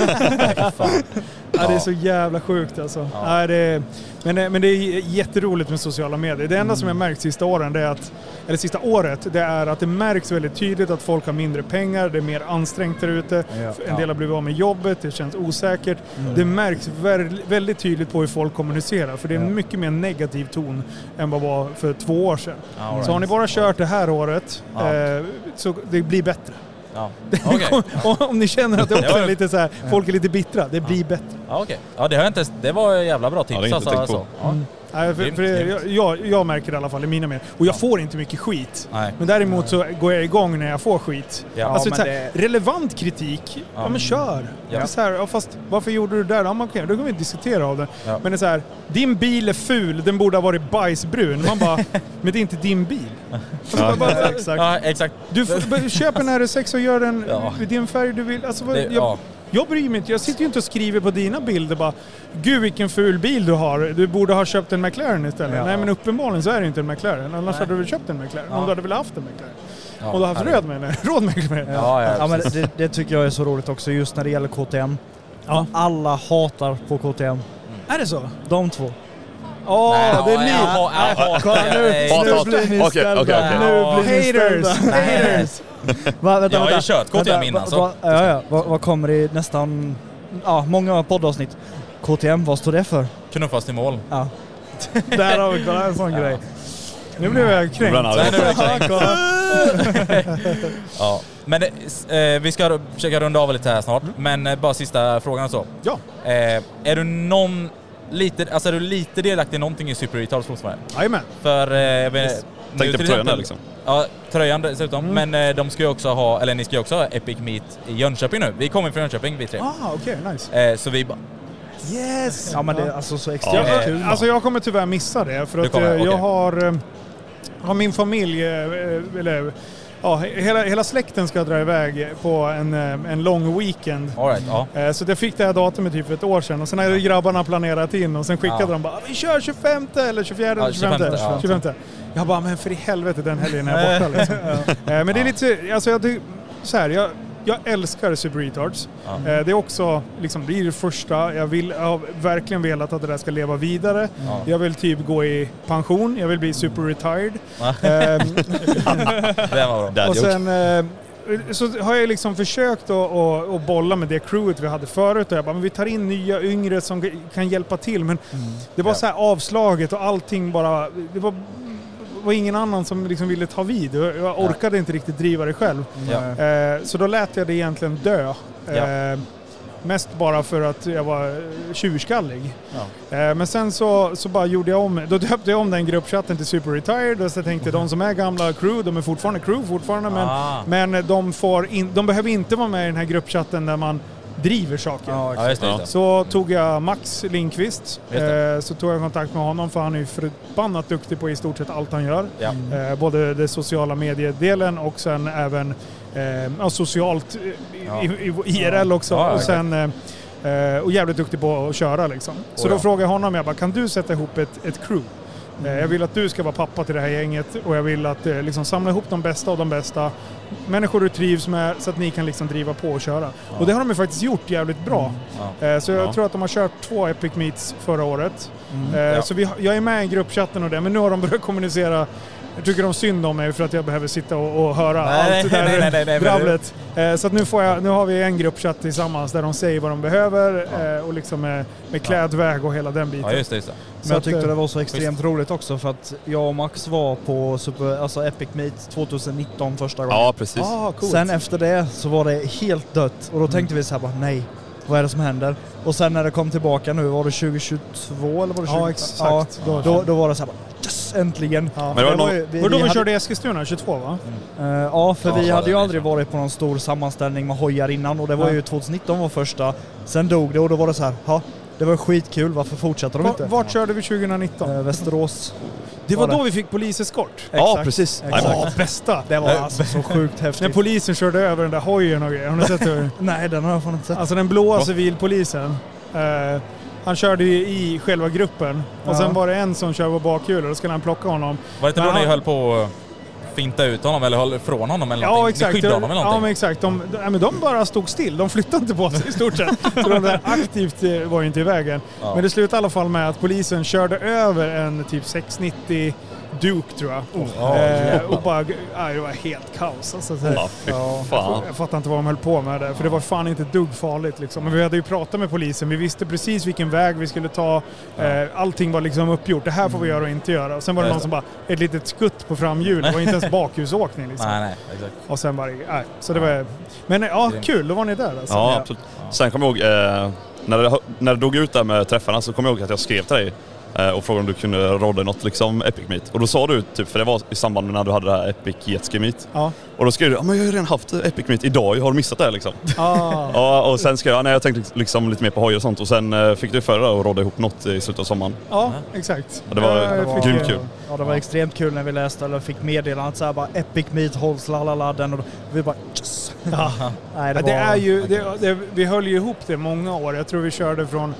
S7: Ja. Fan.
S9: Ja, det är så jävla sjukt alltså. Ja. det är, men, det- men det är jätteroligt med sociala medier. Det enda som jag märkt sista åren, det är att, eller sista året, det är att det märks väldigt tydligt att folk har mindre pengar, det är mer ansträngt där ute.
S6: Ja.
S9: En del har blivit av med jobbet, det känns osäkert. Det märks ver- väldigt tydligt på hur folk kommunicerar, för det är en mycket mer negativ ton än vad var för två år sedan.
S7: All right.
S9: Så har ni bara kört det här året,
S7: Ja.
S9: eh, så det blir bättre.
S7: Ja. Okej.
S9: Och om ni känner att det också
S7: Det var-
S9: är lite så här, folk är lite bittra, det blir bättre.
S7: Ja, okej. Ja, det har jag inte... Det var ett jävla bra tips.
S5: Ja, det har jag inte
S7: alltså,
S5: tänkt på.
S7: alltså. Ja.
S9: Nej, för,
S7: Grymt,
S9: för det,
S7: grymt.
S9: jag, jag, jag märker det i alla fall i mina med. Och jag får inte mycket skit.
S7: Nej.
S9: Men däremot så går jag igång när jag får skit.
S7: Ja,
S9: alltså
S6: men
S9: så här,
S6: det-
S9: relevant kritik, ja,
S7: Ja.
S9: men kör.
S7: Ja.
S9: Det är så här, ja, fast varför gjorde du det där? Ja, men okej, då kan vi diskutera av det.
S7: Ja.
S9: Men det är så här, din bil är ful, den borde ha varit bajsbrun. Man bara, men det är inte din bil. Alltså, bara, bara,
S6: Exakt.
S7: Ja, exakt.
S9: du får, köp en R S sex och gör den
S7: Ja.
S9: i din färg du vill. Alltså, vad-
S7: Det-
S9: jag,
S7: ja.
S9: jag bryr mig inte. Jag sitter ju inte och skriver på dina bilder bara, gud vilken ful bil du har. Du borde ha köpt en McLaren istället.
S6: Ja.
S9: Nej, men uppenbarligen så är det inte en McLaren. Annars
S7: Nej.
S9: hade du väl köpt en McLaren.
S7: Ja.
S9: Om du hade väl haft en McLaren.
S7: Ja,
S9: Om du har haft
S7: herregud.
S9: röd med den. Råd med den.
S7: Ja, ja,
S6: Ja, men
S7: precis.
S6: det, det tycker jag är så roligt också just när det gäller K T M.
S9: Ja.
S6: Alla hatar på K T M.
S9: Är det så?
S6: De två.
S9: Åh,
S7: Nej,
S9: det är
S7: ja,
S9: ni!
S7: ja, ja, ja,
S6: Kolla
S7: ja,
S6: nu,
S7: nej.
S5: Hat,
S6: nu
S5: hat.
S6: blir ni
S5: Okej,
S6: ställda.
S5: okej, okej.
S6: Nu
S7: Ja.
S6: blir ni
S9: Haters!
S6: ställda.
S9: Haters!
S6: Va, vänta,
S7: Jag har ju
S6: vänta.
S7: kört K T M
S6: Vänta,
S7: innan,
S6: va-
S7: så.
S6: va- Ja, ja. Vad vad kommer i nästan ja, många poddavsnitt? K T M, vad står det för?
S7: Knuffas till mål.
S6: Ja. Där har vi, kolla en sån
S7: Ja.
S6: grej.
S9: Nu blev jag kränkt.
S7: Nej, nu är jag kränkt. Ja. Men eh, vi ska försöka runda av lite här snart. Mm. Men eh, bara sista frågan och så.
S9: Ja.
S7: Eh, är du någon lite, alltså är du lite delaktig i någonting i Super Retards fortfarande?
S9: Jajamän.
S7: För eh, jag vet,
S5: tänkte på tröjan där liksom.
S7: Ja, tröjan dessutom. Mm. Men eh, de ska ju också ha, eller ni ska ju också ha Epic Meet i Jönköping nu. Vi kommer från Jönköping, vi tre.
S9: Ah, okej, okay, nice.
S7: Eh, så vi bara...
S9: Yes!
S6: Ja, men det är alltså så extremt
S9: ja,
S6: kul.
S9: Alltså jag kommer tyvärr missa det. För att kommer, jag okay. har, har min familj, eller... Ja, hela, hela släkten ska dra iväg på en, en lång weekend.
S7: All right, ja.
S9: Så jag fick det här datumet typ för ett år sedan. Och sen hade grabbarna planerat in och sen skickade ja. de bara vi kör tjugofemte eller tjugofjärde eller tjugofemte. Ja, tjugofemte. Jag bara, men för i helvete den helgen är jag borta liksom. ja. Men det är lite, alltså jag, så här, jag, jag älskar Super Retards. Ja. Det är också, liksom, det är det första. Jag, vill, jag har verkligen velat att det där ska leva vidare. Ja. Jag vill typ gå i pension. Jag vill bli super retired. Ja.
S7: det var bra.
S9: Och sen så har jag liksom försökt att, att, att bolla med det crewet vi hade förut. Och jag bara, men vi tar in nya yngre som kan hjälpa till. Men mm. det var ja. så här avslaget och allting bara... Det var, var ingen annan som liksom ville ta vid. Jag orkade ja. inte riktigt driva det själv. Ja. Eh, så då lät jag det egentligen dö. Eh, ja. Mest bara för att jag var tjurskallig. Ja. Eh, men sen så, så bara gjorde jag om, då döpte jag om den gruppchatten till Super Retired och så tänkte mm. de som är gamla crew, de är fortfarande crew fortfarande,
S7: ah.
S9: men, men de, får in, de behöver inte vara med i den här gruppchatten där man driver saker.
S7: Ja, ja, just det, just det.
S9: Så tog jag Max Lindqvist, eh, så tog jag kontakt med honom för han är ju förbannat duktig på i stort sett allt han gör. Ja. Eh, både det sociala mediedelen och sen även eh, socialt ja. i, i, i I R L också. Ja, och sen eh, och jävligt duktig på att köra liksom. Så oh, då ja. frågade jag honom, jag bara, kan du sätta ihop ett, ett crew? Mm. Jag vill att du ska vara pappa till det här gänget och jag vill att eh, liksom samla ihop de bästa av de bästa människor du trivs med så att ni kan liksom driva på och köra. Ja. Och det har de ju faktiskt gjort jävligt bra. Mm. Ja. Eh, så jag ja. tror att de har kört två Epic Meets förra året. Mm. Eh, ja. Så vi, jag är med i gruppchatten och det, men nu har de börjat kommunicera. Jag tycker de synd om mig för att jag behöver sitta och, och höra nej, allt det där nej, nej, nej, nej, drabblet. Eh, så att nu, får jag, nu har vi en gruppchatt tillsammans där de säger vad de behöver ja. eh, och liksom med, med klädväg och hela den biten.
S7: Ja, just det, just det.
S6: Men jag tyckte det var så extremt just. roligt också för att jag och Max var på Super, alltså Epic Meet tjugonitton första gången.
S5: Ja, precis.
S9: Ah,
S6: sen efter det så var det helt dött och då tänkte mm. vi så här bara, nej, vad är det som händer? Och sen när det kom tillbaka nu, var det tjugohundratjugotvå eller var det tjugo?
S9: Ja, exakt.
S6: Ja, då, då var det så här bara, yes, äntligen.
S9: Ja. Men det var, var ju, vi, och då vi, vi körde Eskilstuna tjugotvå, va?
S6: Mm. Uh, ja, för ja, vi hade ju aldrig varit på någon stor sammanställning med hojar innan och det var ja. ju tjugonitton var första. Sen dog det och då var det så här, ja, det var skitkul, varför fortsätter de
S9: Va,
S6: inte?
S9: Vart körde vi tjugonitton?
S6: Uh, Västerås.
S9: Det var, var då vi fick poliseskort.
S5: Ja, precis.
S9: Exakt. Ja, bästa.
S6: Det var alltså så sjukt häftigt.
S9: När polisen körde över den där hojen och grejer. Har ni sett det?
S6: Nej, den har jag fan inte sett.
S9: Alltså den blåa civilpolisen. Uh, han körde ju i själva gruppen. Och ja. sen var det en som körde på bakhjulet och då skulle han plocka honom.
S7: Var det inte då ni höll på finta ut honom eller håll från honom eller
S9: ja, exakt.
S7: Skydda honom eller någonting?
S9: Ja, men exakt. De, de, de bara stod still. De flyttade inte på sig i stort sett. Så de där aktivt var ju inte i vägen. Ja. Men det slutade i alla fall med att polisen körde över en typ sexhundranittio Duke, tror jag. Oh, eh, och bara, aj, det var helt kaos. Alltså, så,
S5: oh, ja,
S9: jag, jag fattar inte vad de höll på med det. För det var fan inte ett dugg farligt. Liksom. Men vi hade ju pratat med polisen. Vi visste precis vilken väg vi skulle ta. Eh, allting var liksom uppgjort. Det här får vi göra och inte göra. Och sen var det någon som bara, ett litet skutt på framhjul. Det var inte ens bakhusåkning. Liksom.
S7: Nej, nej, exakt.
S9: Och sen bara, nej. Så det var... Men ja, kul. Då var ni där. Alltså.
S5: Ja, absolut. Sen kom jag ihåg, eh, när, det, när det dog ut där med träffarna så kom jag ihåg att jag skrev till dig och frågade om du kunde rodda något liksom Epic Meet. Och då sa du typ, för det var i samband med när du hade det här Epic Jetski Meet.
S9: Ja.
S5: Och då skrev du, ja men jag har ju redan haft Epic Meet idag, jag har missat det liksom.
S9: Ah.
S5: ja, och sen skrev jag, nej jag tänkte liksom lite mer på hoj och sånt. Och sen uh, fick du förra och rodda ihop något i slutet av sommaren.
S9: Ja, exakt.
S5: Och det var uh, grymt kul.
S6: Ja, det var extremt kul när vi läste eller fick meddelandet så här bara Epic Meet hålls lalalladden och vi bara yes.
S9: Ja. Nej, det, var, det är ju, det, det, vi höll ju ihop det många år. Jag tror vi körde från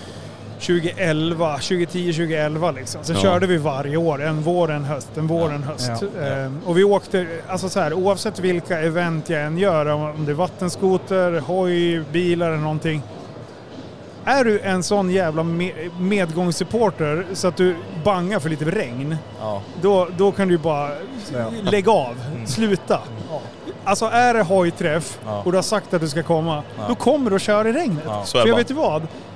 S9: tjugoelva, tjugohundratio tjugoelva liksom. Sen ja. körde vi varje år, en vår, en höst, en vår, en höst. Ja. Ehm, och vi åkte, alltså så här, oavsett vilka event jag än gör, om det är vattenskoter, hoj, bilar eller någonting. Är du en sån jävla med- medgångssupporter så att du bangar för lite regn, ja. då, då kan du bara ja. lägga av, mm. sluta. Ja. Alltså är det hojträff ja. och du har sagt att du ska komma, ja. då kommer du att köra i regnet. Ja. För jag vet ju vad,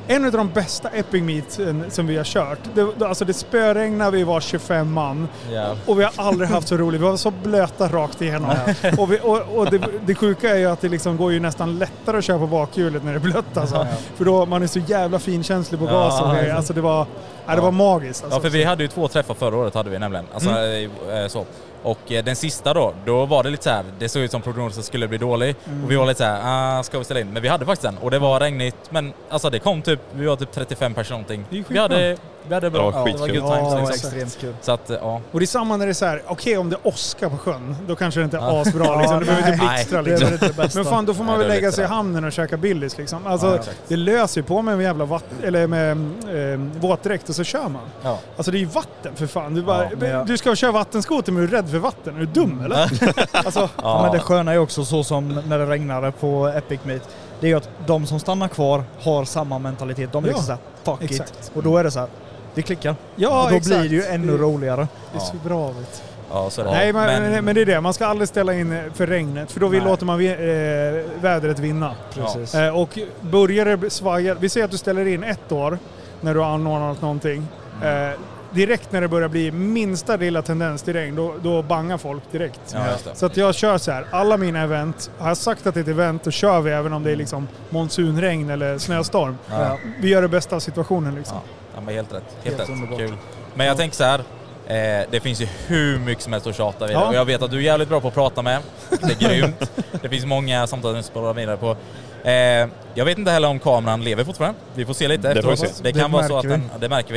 S9: En av de bästa Epic Meet som vi har kört. Det, alltså det spöregnade, vi var tjugofem man.
S7: Yeah.
S9: Och vi har aldrig haft så roligt. Vi var så blöta rakt igenom. Yeah. Och, vi, och, och det, det sjuka är ju att det liksom går ju nästan lättare att köra på bakhjulet när det är blött. Alltså. Yeah. För då man är så jävla finkänslig på gas. Ja, och alltså det var, ja, det var magiskt. Alltså.
S7: Ja, för vi hade ju två träffar förra året hade vi nämligen. Alltså, mm. så. Och eh, den sista då, då var det lite så här, det såg ut som prognosen skulle bli dålig. Mm. Och vi var lite så här, ah, ska vi ställa in? Men vi hade faktiskt den. Och det var regnigt, men alltså det kom typ, vi var typ trettiofem personer någonting. Vi hade, vi hade bra.
S5: Ja,
S7: det var good times.
S6: Ja, det var
S7: extremt kul. Så att, ja.
S9: Och det är samma när det är så här, okej okay, om det åskar på sjön, då kanske det inte är ja. asbra liksom. Det behöver inte blixtra liksom. Men fan, då får man nej, väl lägga sig i hamnen och käka Billys liksom. Alltså, ja, det löser ju på med en jävla vatten, eller med eh, våtdräkt och så kör man. Ja. Alltså det är ju vatten för fan. Du, bara, ja, jag... du ska köra vattenskoter men du är rädd för vatten. Är du dum eller?
S6: alltså, ja. Ja, men det sköna är också så som när det regnade på Epic Meet. Det är ju att de som stannar kvar har samma mentalitet. De är ja. liksom såhär, fuck exakt. It. Och då är det så här, vi klickar. Ja, och då exakt. Blir det ju ännu roligare.
S9: Det är så ja. bra vet.
S7: Ja, så är det.
S9: Nej, men, men... men det är det. Man ska aldrig ställa in för regnet. För då vill låter man vi, eh, vädret vinna. Precis. Eh, och börjar det svaja. Vi säger att du ställer in ett år när du har anordnat någonting. Mm. Eh, direkt när det börjar bli minsta lilla tendens till regn, då, då bangar folk direkt. Ja, så att jag kör så här, alla mina event, har jag sagt att det är ett event, då kör vi även om det är liksom monsunregn eller snöstorm. Ja. Vi gör det bästa av situationen liksom.
S7: Ja, men helt rätt. Helt, helt rätt. Kul. Men jag ja. tänker så här, eh, det finns ju hur mycket som helst att tjata vidare. Ja. Och jag vet att du är jävligt bra på att prata med. Det är grymt. Det finns många samtal att spara vidare på. Eh, jag vet inte heller om kameran lever fortfarande. Vi får se lite efteråt. Det, det kan det vara så att den, det märker vi.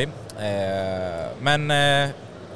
S7: Eh, men eh,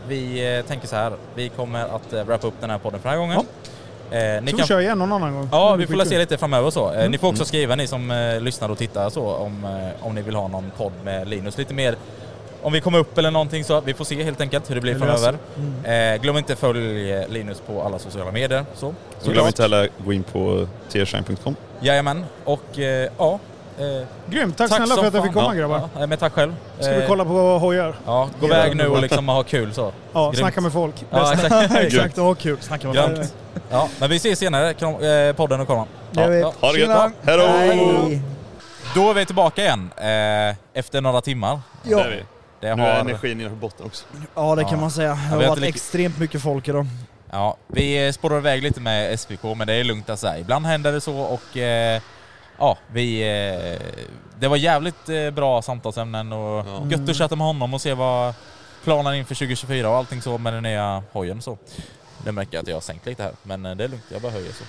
S7: vi eh, tänker så här. Vi kommer att eh, wrappa upp den här podden för den här gången.
S9: Ja. Eh, ni så kan köra igen någon annan gång.
S7: Ja, vi får se lite framöver så. Eh, mm. Ni får också skriva, ni som eh, lyssnar och tittar så, om, eh, om ni vill ha någon podd med Linus lite mer. Om vi kommer upp eller någonting så, vi får se helt enkelt hur det blir det framöver. Mm. Eh, glöm inte följ Linus på alla sociala medier. Så,
S5: så glöm inte heller gå in på tiershine punkt com.
S7: Jajamän, och eh, ja.
S9: Eh, Grymt, tack, tack snälla för att jag fick komma ja, grabbar.
S7: Ja, men tack själv.
S9: Ska vi kolla på hojar?
S7: Ja, gå iväg nu och liksom ha kul så.
S9: Ja, Grymt. Snacka med folk.
S7: Ja, exakt.
S9: Exakt, och ha kul. Snacka med folk.
S7: Ja, men vi ses senare, eh, podden och Korman.
S6: Ja,
S5: ja. Ha det gött. Hej då!
S7: Då är vi tillbaka igen eh, efter några timmar.
S5: Ja. Det är vi. Det nu har... är energin nere på botten också.
S6: Ja, det kan ja. man säga. Det har varit extremt mycket folk idag.
S7: Ja, vi spårar iväg lite med S P K, men det är lugnt att säga. Ibland händer det så och eh, ja, vi eh, det var jävligt eh, bra samtalsämnen och ja. gött att chatta med honom och se vad planen inför tjugo tjugofyra och allting så med den nya hojen så. Det märker jag att jag har sänkt lite här, men det är lugnt, jag bara höjer så.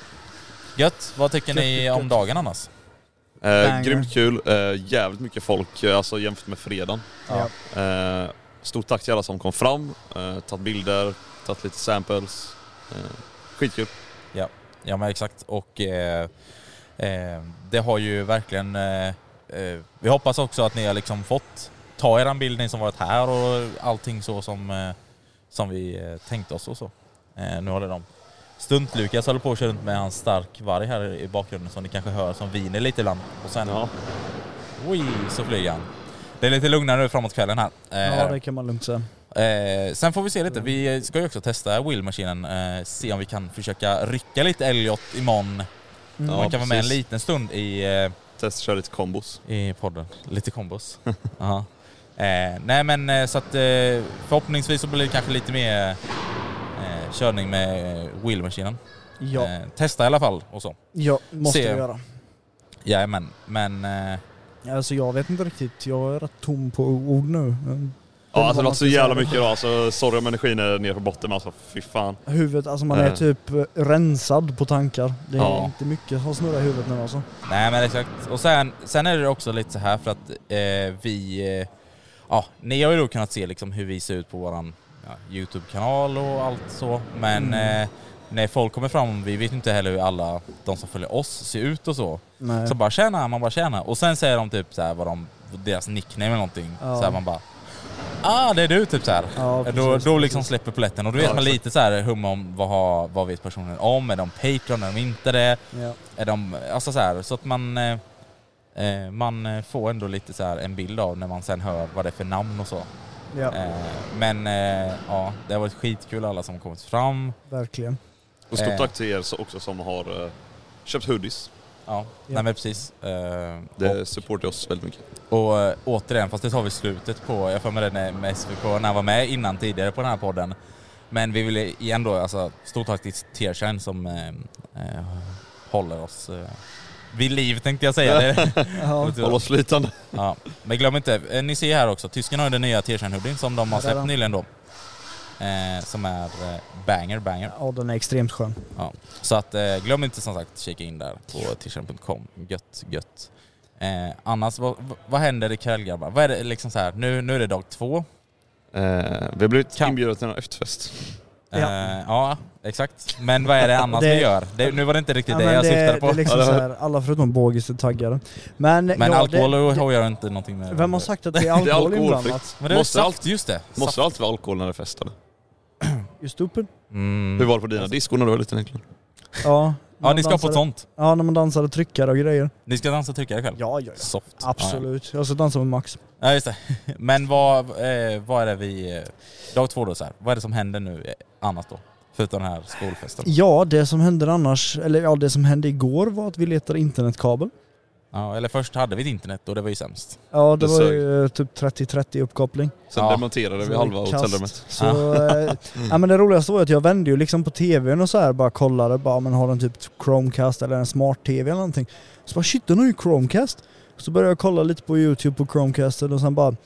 S7: Gött, vad tycker gött, ni om gött. dagen annars?
S5: Eh, grymt kul, eh, jävligt mycket folk alltså jämfört med fredagen. Ja. Eh, stort tack till alla som kom fram, eh, tagit bilder, tagit lite samples. Eh, skitkul.
S7: Ja, ja men exakt. Och eh, eh, det har ju verkligen eh, eh, vi hoppas också att ni har liksom fått ta er bild, ni som varit här och allting så som, eh, som vi eh, tänkte oss och så. Eh, nu håller de Stunt Lukas håller på att köra runt med hans stark varg här i bakgrunden som ni kanske hör som viner lite ibland. Och sen, ja. oj, så flyger han. Det är lite lugnare nu framåt kvällen här.
S6: Ja, det kan man lugnt säga.
S7: Eh, sen får vi se lite. Vi ska ju också testa wheelmaskinen. Eh, se om vi kan försöka rycka lite Elliot imorgon. Mm. Man kan vara med en liten stund i... Eh,
S5: Testköra lite kombos.
S7: I podden. Lite kombos. uh-huh. eh, nej men så att eh, förhoppningsvis så blir det kanske lite mer... körning med wheelmaskinen.
S6: Ja.
S7: Eh, testa i alla fall och så.
S6: Ja, måste jag göra.
S7: Ja, men men eh...
S6: alltså jag vet inte riktigt. Jag är rätt tom på ord nu.
S5: Ja, alltså det låter så jävla mycket då. Alltså, sorry om energin är ner på botten, men alltså fy fan.
S6: Huvudet, alltså man är typ rensad på tankar. Det är ja. inte mycket som snurrar i huvudet nu alltså.
S7: Nej, men exakt. Och sen, sen är det också lite så här för att eh, vi... Eh, ja, ni har ju då kunnat se liksom hur vi ser ut på våran ja, YouTube-kanal och allt så. Men mm. eh, när folk kommer fram, vi vet inte heller hur alla de som följer oss ser ut och så. Nej. Så bara tjäna, man bara tjäna. Och sen säger de typ så här vad de, deras nickname eller någonting. Ja. Så här man bara... Ah, det är du typ så här. Ja, precis, då då liksom släpper poletten och då vet ja, man lite så här hum om vad har vad vet personen om, är de Patreon, är de inte det? Ja. Är de alltså så här så att man eh, man får ändå lite så här en bild av när man sen hör vad det är för namn och så. Ja. Eh, men eh, ja, det har varit skitkul alla som har kommit fram.
S6: Verkligen.
S5: Och stort tack till er så också som har uh, köpt hoodies.
S7: Ja, ja. Nej men precis. Uh,
S5: det supportar oss väldigt mycket.
S7: Och uh, återigen, fast det tar vi slutet på. Jag får med det med S V K när jag var med innan tidigare på den här podden. Men vi vill igen då, alltså stort tack till Tearshine som uh, uh, håller oss uh, vid liv, tänkte jag säga. Det.
S5: Ja. Håller oss flytande.
S7: Ja. Men glöm inte, uh, ni ser här också, tyskarna har den nya Tearshine-hoodien som de har släppt nyligen då. Eh, som är eh, banger, banger.
S6: Ja, den är extremt skön.
S7: Ja. Så att eh, glöm inte som sagt kika in där på tearshine punkt com. Gött, gött. Eh, annars, vad, vad händer i kvällgrabbar? Vad är det liksom så här? Nu, nu är det dag två.
S5: Eh, vi har blivit kan... inbjudna till en efterfest.
S7: Eh, ja. ja, exakt. Men vad är det annars det... vi gör? Det, nu var det inte riktigt ja, det jag det, syftade på.
S6: Det är liksom så här, alla förutom Bågis är taggade. Men,
S7: men
S6: ja,
S7: alkohol
S6: det,
S7: har jag inte någonting med.
S6: Vem har sagt att det är alkohol
S5: inblandat?
S7: Men det måste är allt, just det.
S5: Måste saft. Allt vara alkohol när det är fest eller?
S6: Just stupid.
S5: Mm. Hur var det på dina disco när du var lite enklare?
S6: Ja.
S7: Ja, ni ska
S6: dansade,
S7: på ett sånt.
S6: Ja, när man dansade tryckare och grejer.
S7: Ni ska dansa tryckare själv?
S6: Ja, ja, ja.
S7: Soft.
S6: Absolut. Jag ska dansa med Max.
S7: Ja, just det. Men vad, eh, vad är det vi... Eh, dag två då så här. Vad är det som händer nu eh, annars då? Förutom den här skolfesten.
S6: Ja, det som händer annars... Eller ja, det som hände igår var att vi letade internetkabel.
S7: Ja, eller först hade vi ett internet och det var ju sämst.
S6: Ja, det, det var ju typ trettio trettio uppkoppling.
S5: Sen ja. demonterade vi halva hotellrummet.
S6: Så, eh, ja, men det roligaste var att jag vände ju liksom på tvn och så här bara kollade, bara men har den typ Chromecast eller en smart-tv eller någonting. Så bara shit, den har ju Chromecast. Så började jag kolla lite på YouTube på Chromecast och sen bara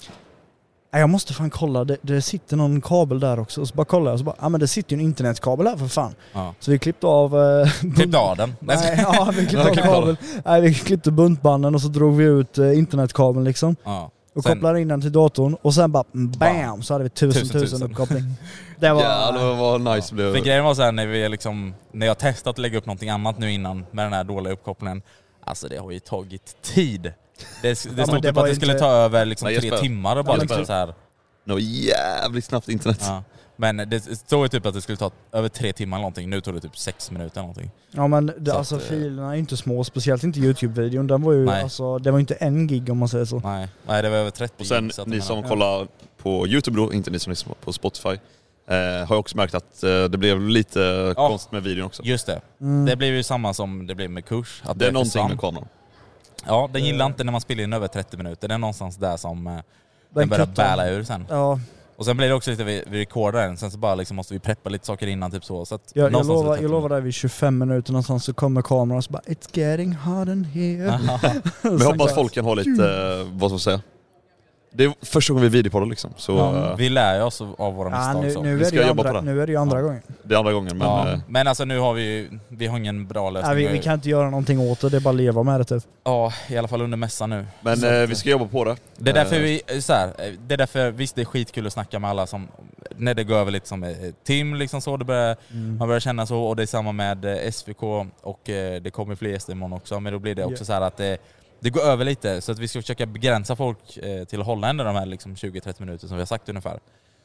S6: jag måste fan kolla, det, det sitter någon kabel där också. Och så bara kolla och så bara, ja men det sitter ju en internetkabel här för fan. Ja. Så vi klippte av... Eh,
S7: klippte av den?
S6: Nej, ja, vi klippte av kabel. Nej, vi klippte buntbanden och så drog vi ut eh, internetkabeln liksom. Ja. Och sen kopplade in den till datorn och sen bara bam, så hade vi tusen tusen, tusen uppkoppling. Det var...
S5: Ja, det var nice. Blev...
S7: För grejen var så här, när vi liksom, när jag testat att lägga upp någonting annat nu innan med den här dåliga uppkopplingen. Alltså det har ju tagit tid. Det, det stod ja, typ det att det skulle inte... ta över liksom Nej, tre timmar och bara liksom så här.
S5: Nå jävligt snabbt internet.
S7: Ja. Men det stod ju typ att det skulle ta över tre timmar eller någonting. Nu tog det typ sex minuter eller någonting.
S6: Ja men det, alltså att, filerna är inte små, speciellt inte YouTube-videon. Den var ju alltså, det var inte en gig om man säger så.
S7: Nej, Nej det var över trettio.
S5: Och sen ni som ja. kollar på YouTube då, inte ni som lyssnar på Spotify. Eh, har också märkt att eh, det blev lite ja. konst med videon också.
S7: Just det. Mm. Det blev ju samma som det blev med kurs. Att
S5: det är någonting försvann. Med kameran.
S7: Ja, den gillar inte när man spelar in över trettio minuter. Det är någonstans där som eh, den börjar bäla ur sen.
S6: Ja.
S7: Och sen blir det också lite, vi, vi rekordar den, sen så bara liksom måste vi preppa lite saker innan typ så. så att
S6: ja, jag lovar, jag lovar där vid tjugofem minuter någonstans så kommer kameran och så bara it's getting hot in here.
S5: Men jag hoppas folk kan ha lite, eh, vad ska man säga? Det är första gången vi videopoddar liksom. Så,
S7: ja, uh, vi lär oss av våra misstag.
S6: Ja, nu,
S7: så.
S6: nu,
S5: vi
S6: ska är andra, nu är det ju andra ja. gången.
S5: Det är andra gången. Men,
S7: ja.
S5: uh,
S7: men alltså nu har vi vi har ingen bra lösning.
S6: Ja, vi, vi kan inte göra någonting åt det, det är bara att leva med det typ.
S7: Ja, i alla fall under mässan nu.
S5: Men uh, vi ska jobba på det.
S7: Det är därför vi, så här, det är därför, visst det är skitkul att snacka med alla som, när det går över lite som Tim liksom så, det börjar, mm. man börjar känna så, och det är samma med S V K och det kommer fler gäster imorgon också, men då blir det också yeah. så här att det Det går över lite, så att vi ska försöka begränsa folk eh, till att hålla ändå de här liksom tjugo till trettio minuter som vi har sagt ungefär.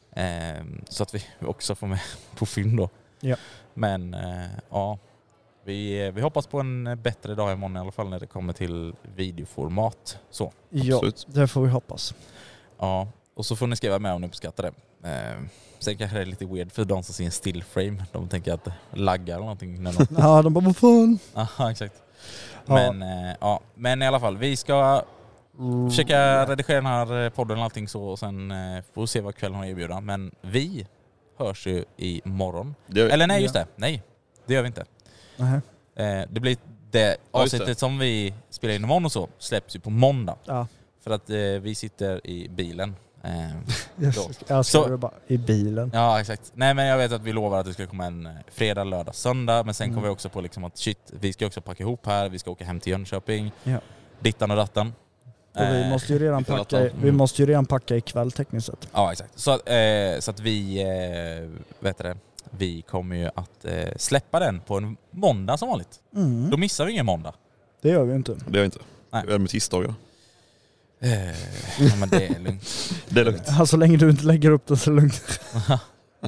S7: Eh, så att vi också får med på film då.
S6: Ja.
S7: Men eh, ja, vi, vi hoppas på en bättre dag imorgon i alla fall när det kommer till videoformat. Så.
S6: Ja, absolut. Det får vi hoppas.
S7: Ja, och så får ni skriva med om ni uppskattar det. Eh, sen kanske det är lite weird för de som ser en still frame. De tänker att det laggar eller någonting. När de...
S6: ja, de bara, vad fan?
S7: Ja, exakt. Men, ja. Eh, ja. Men i alla fall, vi ska mm. försöka redigera den här podden och allting så, och sen eh, får vi se vad kvällen har att erbjuda. Men vi hörs ju imorgon. Eller nej, just det. Nej, det gör vi inte.
S6: Uh-huh.
S7: Eh, det blir det avsnittet ja, som vi spelar in imorgon och så släpps ju på måndag.
S6: Ja.
S7: För att eh, vi sitter i bilen. Eh,
S6: yes. Jag ska bara i bilen.
S7: Ja, exakt. Nej, men jag vet att vi lovar att det ska komma en fredag, lördag, söndag. Men sen mm. kommer vi också på liksom att shit, vi ska också packa ihop här. Vi ska åka hem till Jönköping. Ja. Dittan och dattan.
S6: Och vi
S7: eh,
S6: måste ju redan packa, mm. vi måste ju redan packa ikväll tekniskt sett.
S7: Ja, exakt. Så, eh, så att vi eh, vet det, vi kommer ju att eh, släppa den på en måndag som vanligt. Mm. Då missar vi ingen måndag.
S6: Det gör vi inte.
S5: Det gör vi inte. Nej. Det är med tisdagar.
S7: Eh, ja, men det är lugnt.
S5: Det är lugnt.
S6: Ja, så länge du inte lägger upp det så är det lugnt.
S7: ja.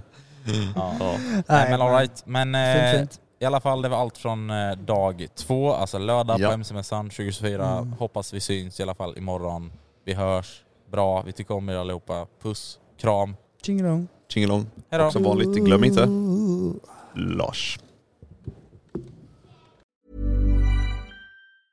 S7: Ja. Nej, men all right. Men eh, fint, fint. I alla fall det var allt från eh, dag två, alltså lördag ja. på M C-mässan tjugo tjugofyra. Mm. Hoppas vi syns i alla fall imorgon. Vi hörs. Bra, vi tycker om er allihopa. Puss, kram.
S6: Tjingelong.
S5: Tjingelong. Och som vanligt, glöm inte Lars.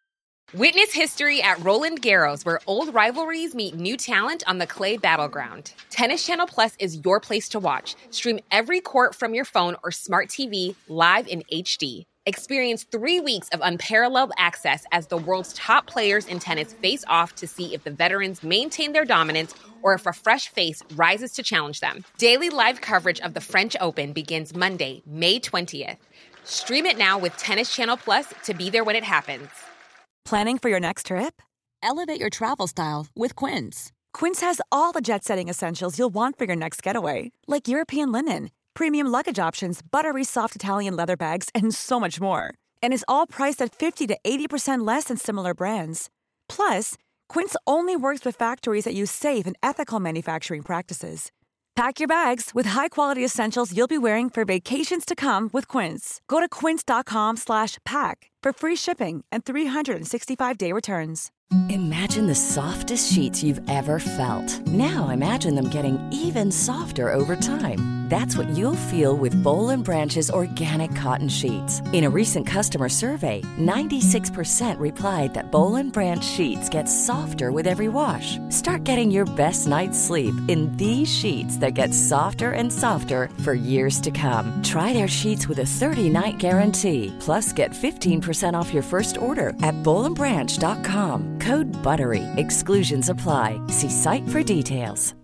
S13: Witness history at Roland Garros, where old rivalries meet new talent on the clay battleground. Tennis Channel Plus is your place to watch. Stream every court from your phone or smart T V live in H D. Experience three weeks of unparalleled access as the world's top players in tennis face off to see if the veterans maintain their dominance or if a fresh face rises to challenge them. Daily live coverage of the French Open begins Monday, May twentieth. Stream it now with Tennis Channel Plus to be there when it happens.
S1: Planning for your next trip?
S14: Elevate your travel style with Quince.
S1: Quince has all the jet-setting essentials you'll want for your next getaway, like European linen, premium luggage options, buttery soft Italian leather bags, and so much more. And is all priced at fifty to eighty percent less than similar brands. Plus, Quince only works with factories that use safe and ethical manufacturing practices. Pack your bags with high-quality essentials you'll be wearing for vacations to come with Quince. Go to quince.com slash pack for free shipping and three sixty-five day returns.
S14: Imagine the softest sheets you've ever felt. Now imagine them getting even softer over time. That's what you'll feel with Boll and Branch's organic cotton sheets. In a recent customer survey, ninety-six percent replied that Boll and Branch sheets get softer with every wash. Start getting your best night's sleep in these sheets that get softer and softer for years to come. Try their sheets with a thirty-night guarantee. Plus, get fifteen percent off your first order at boll and branch dot com. Code BUTTERY. Exclusions apply. See site for details.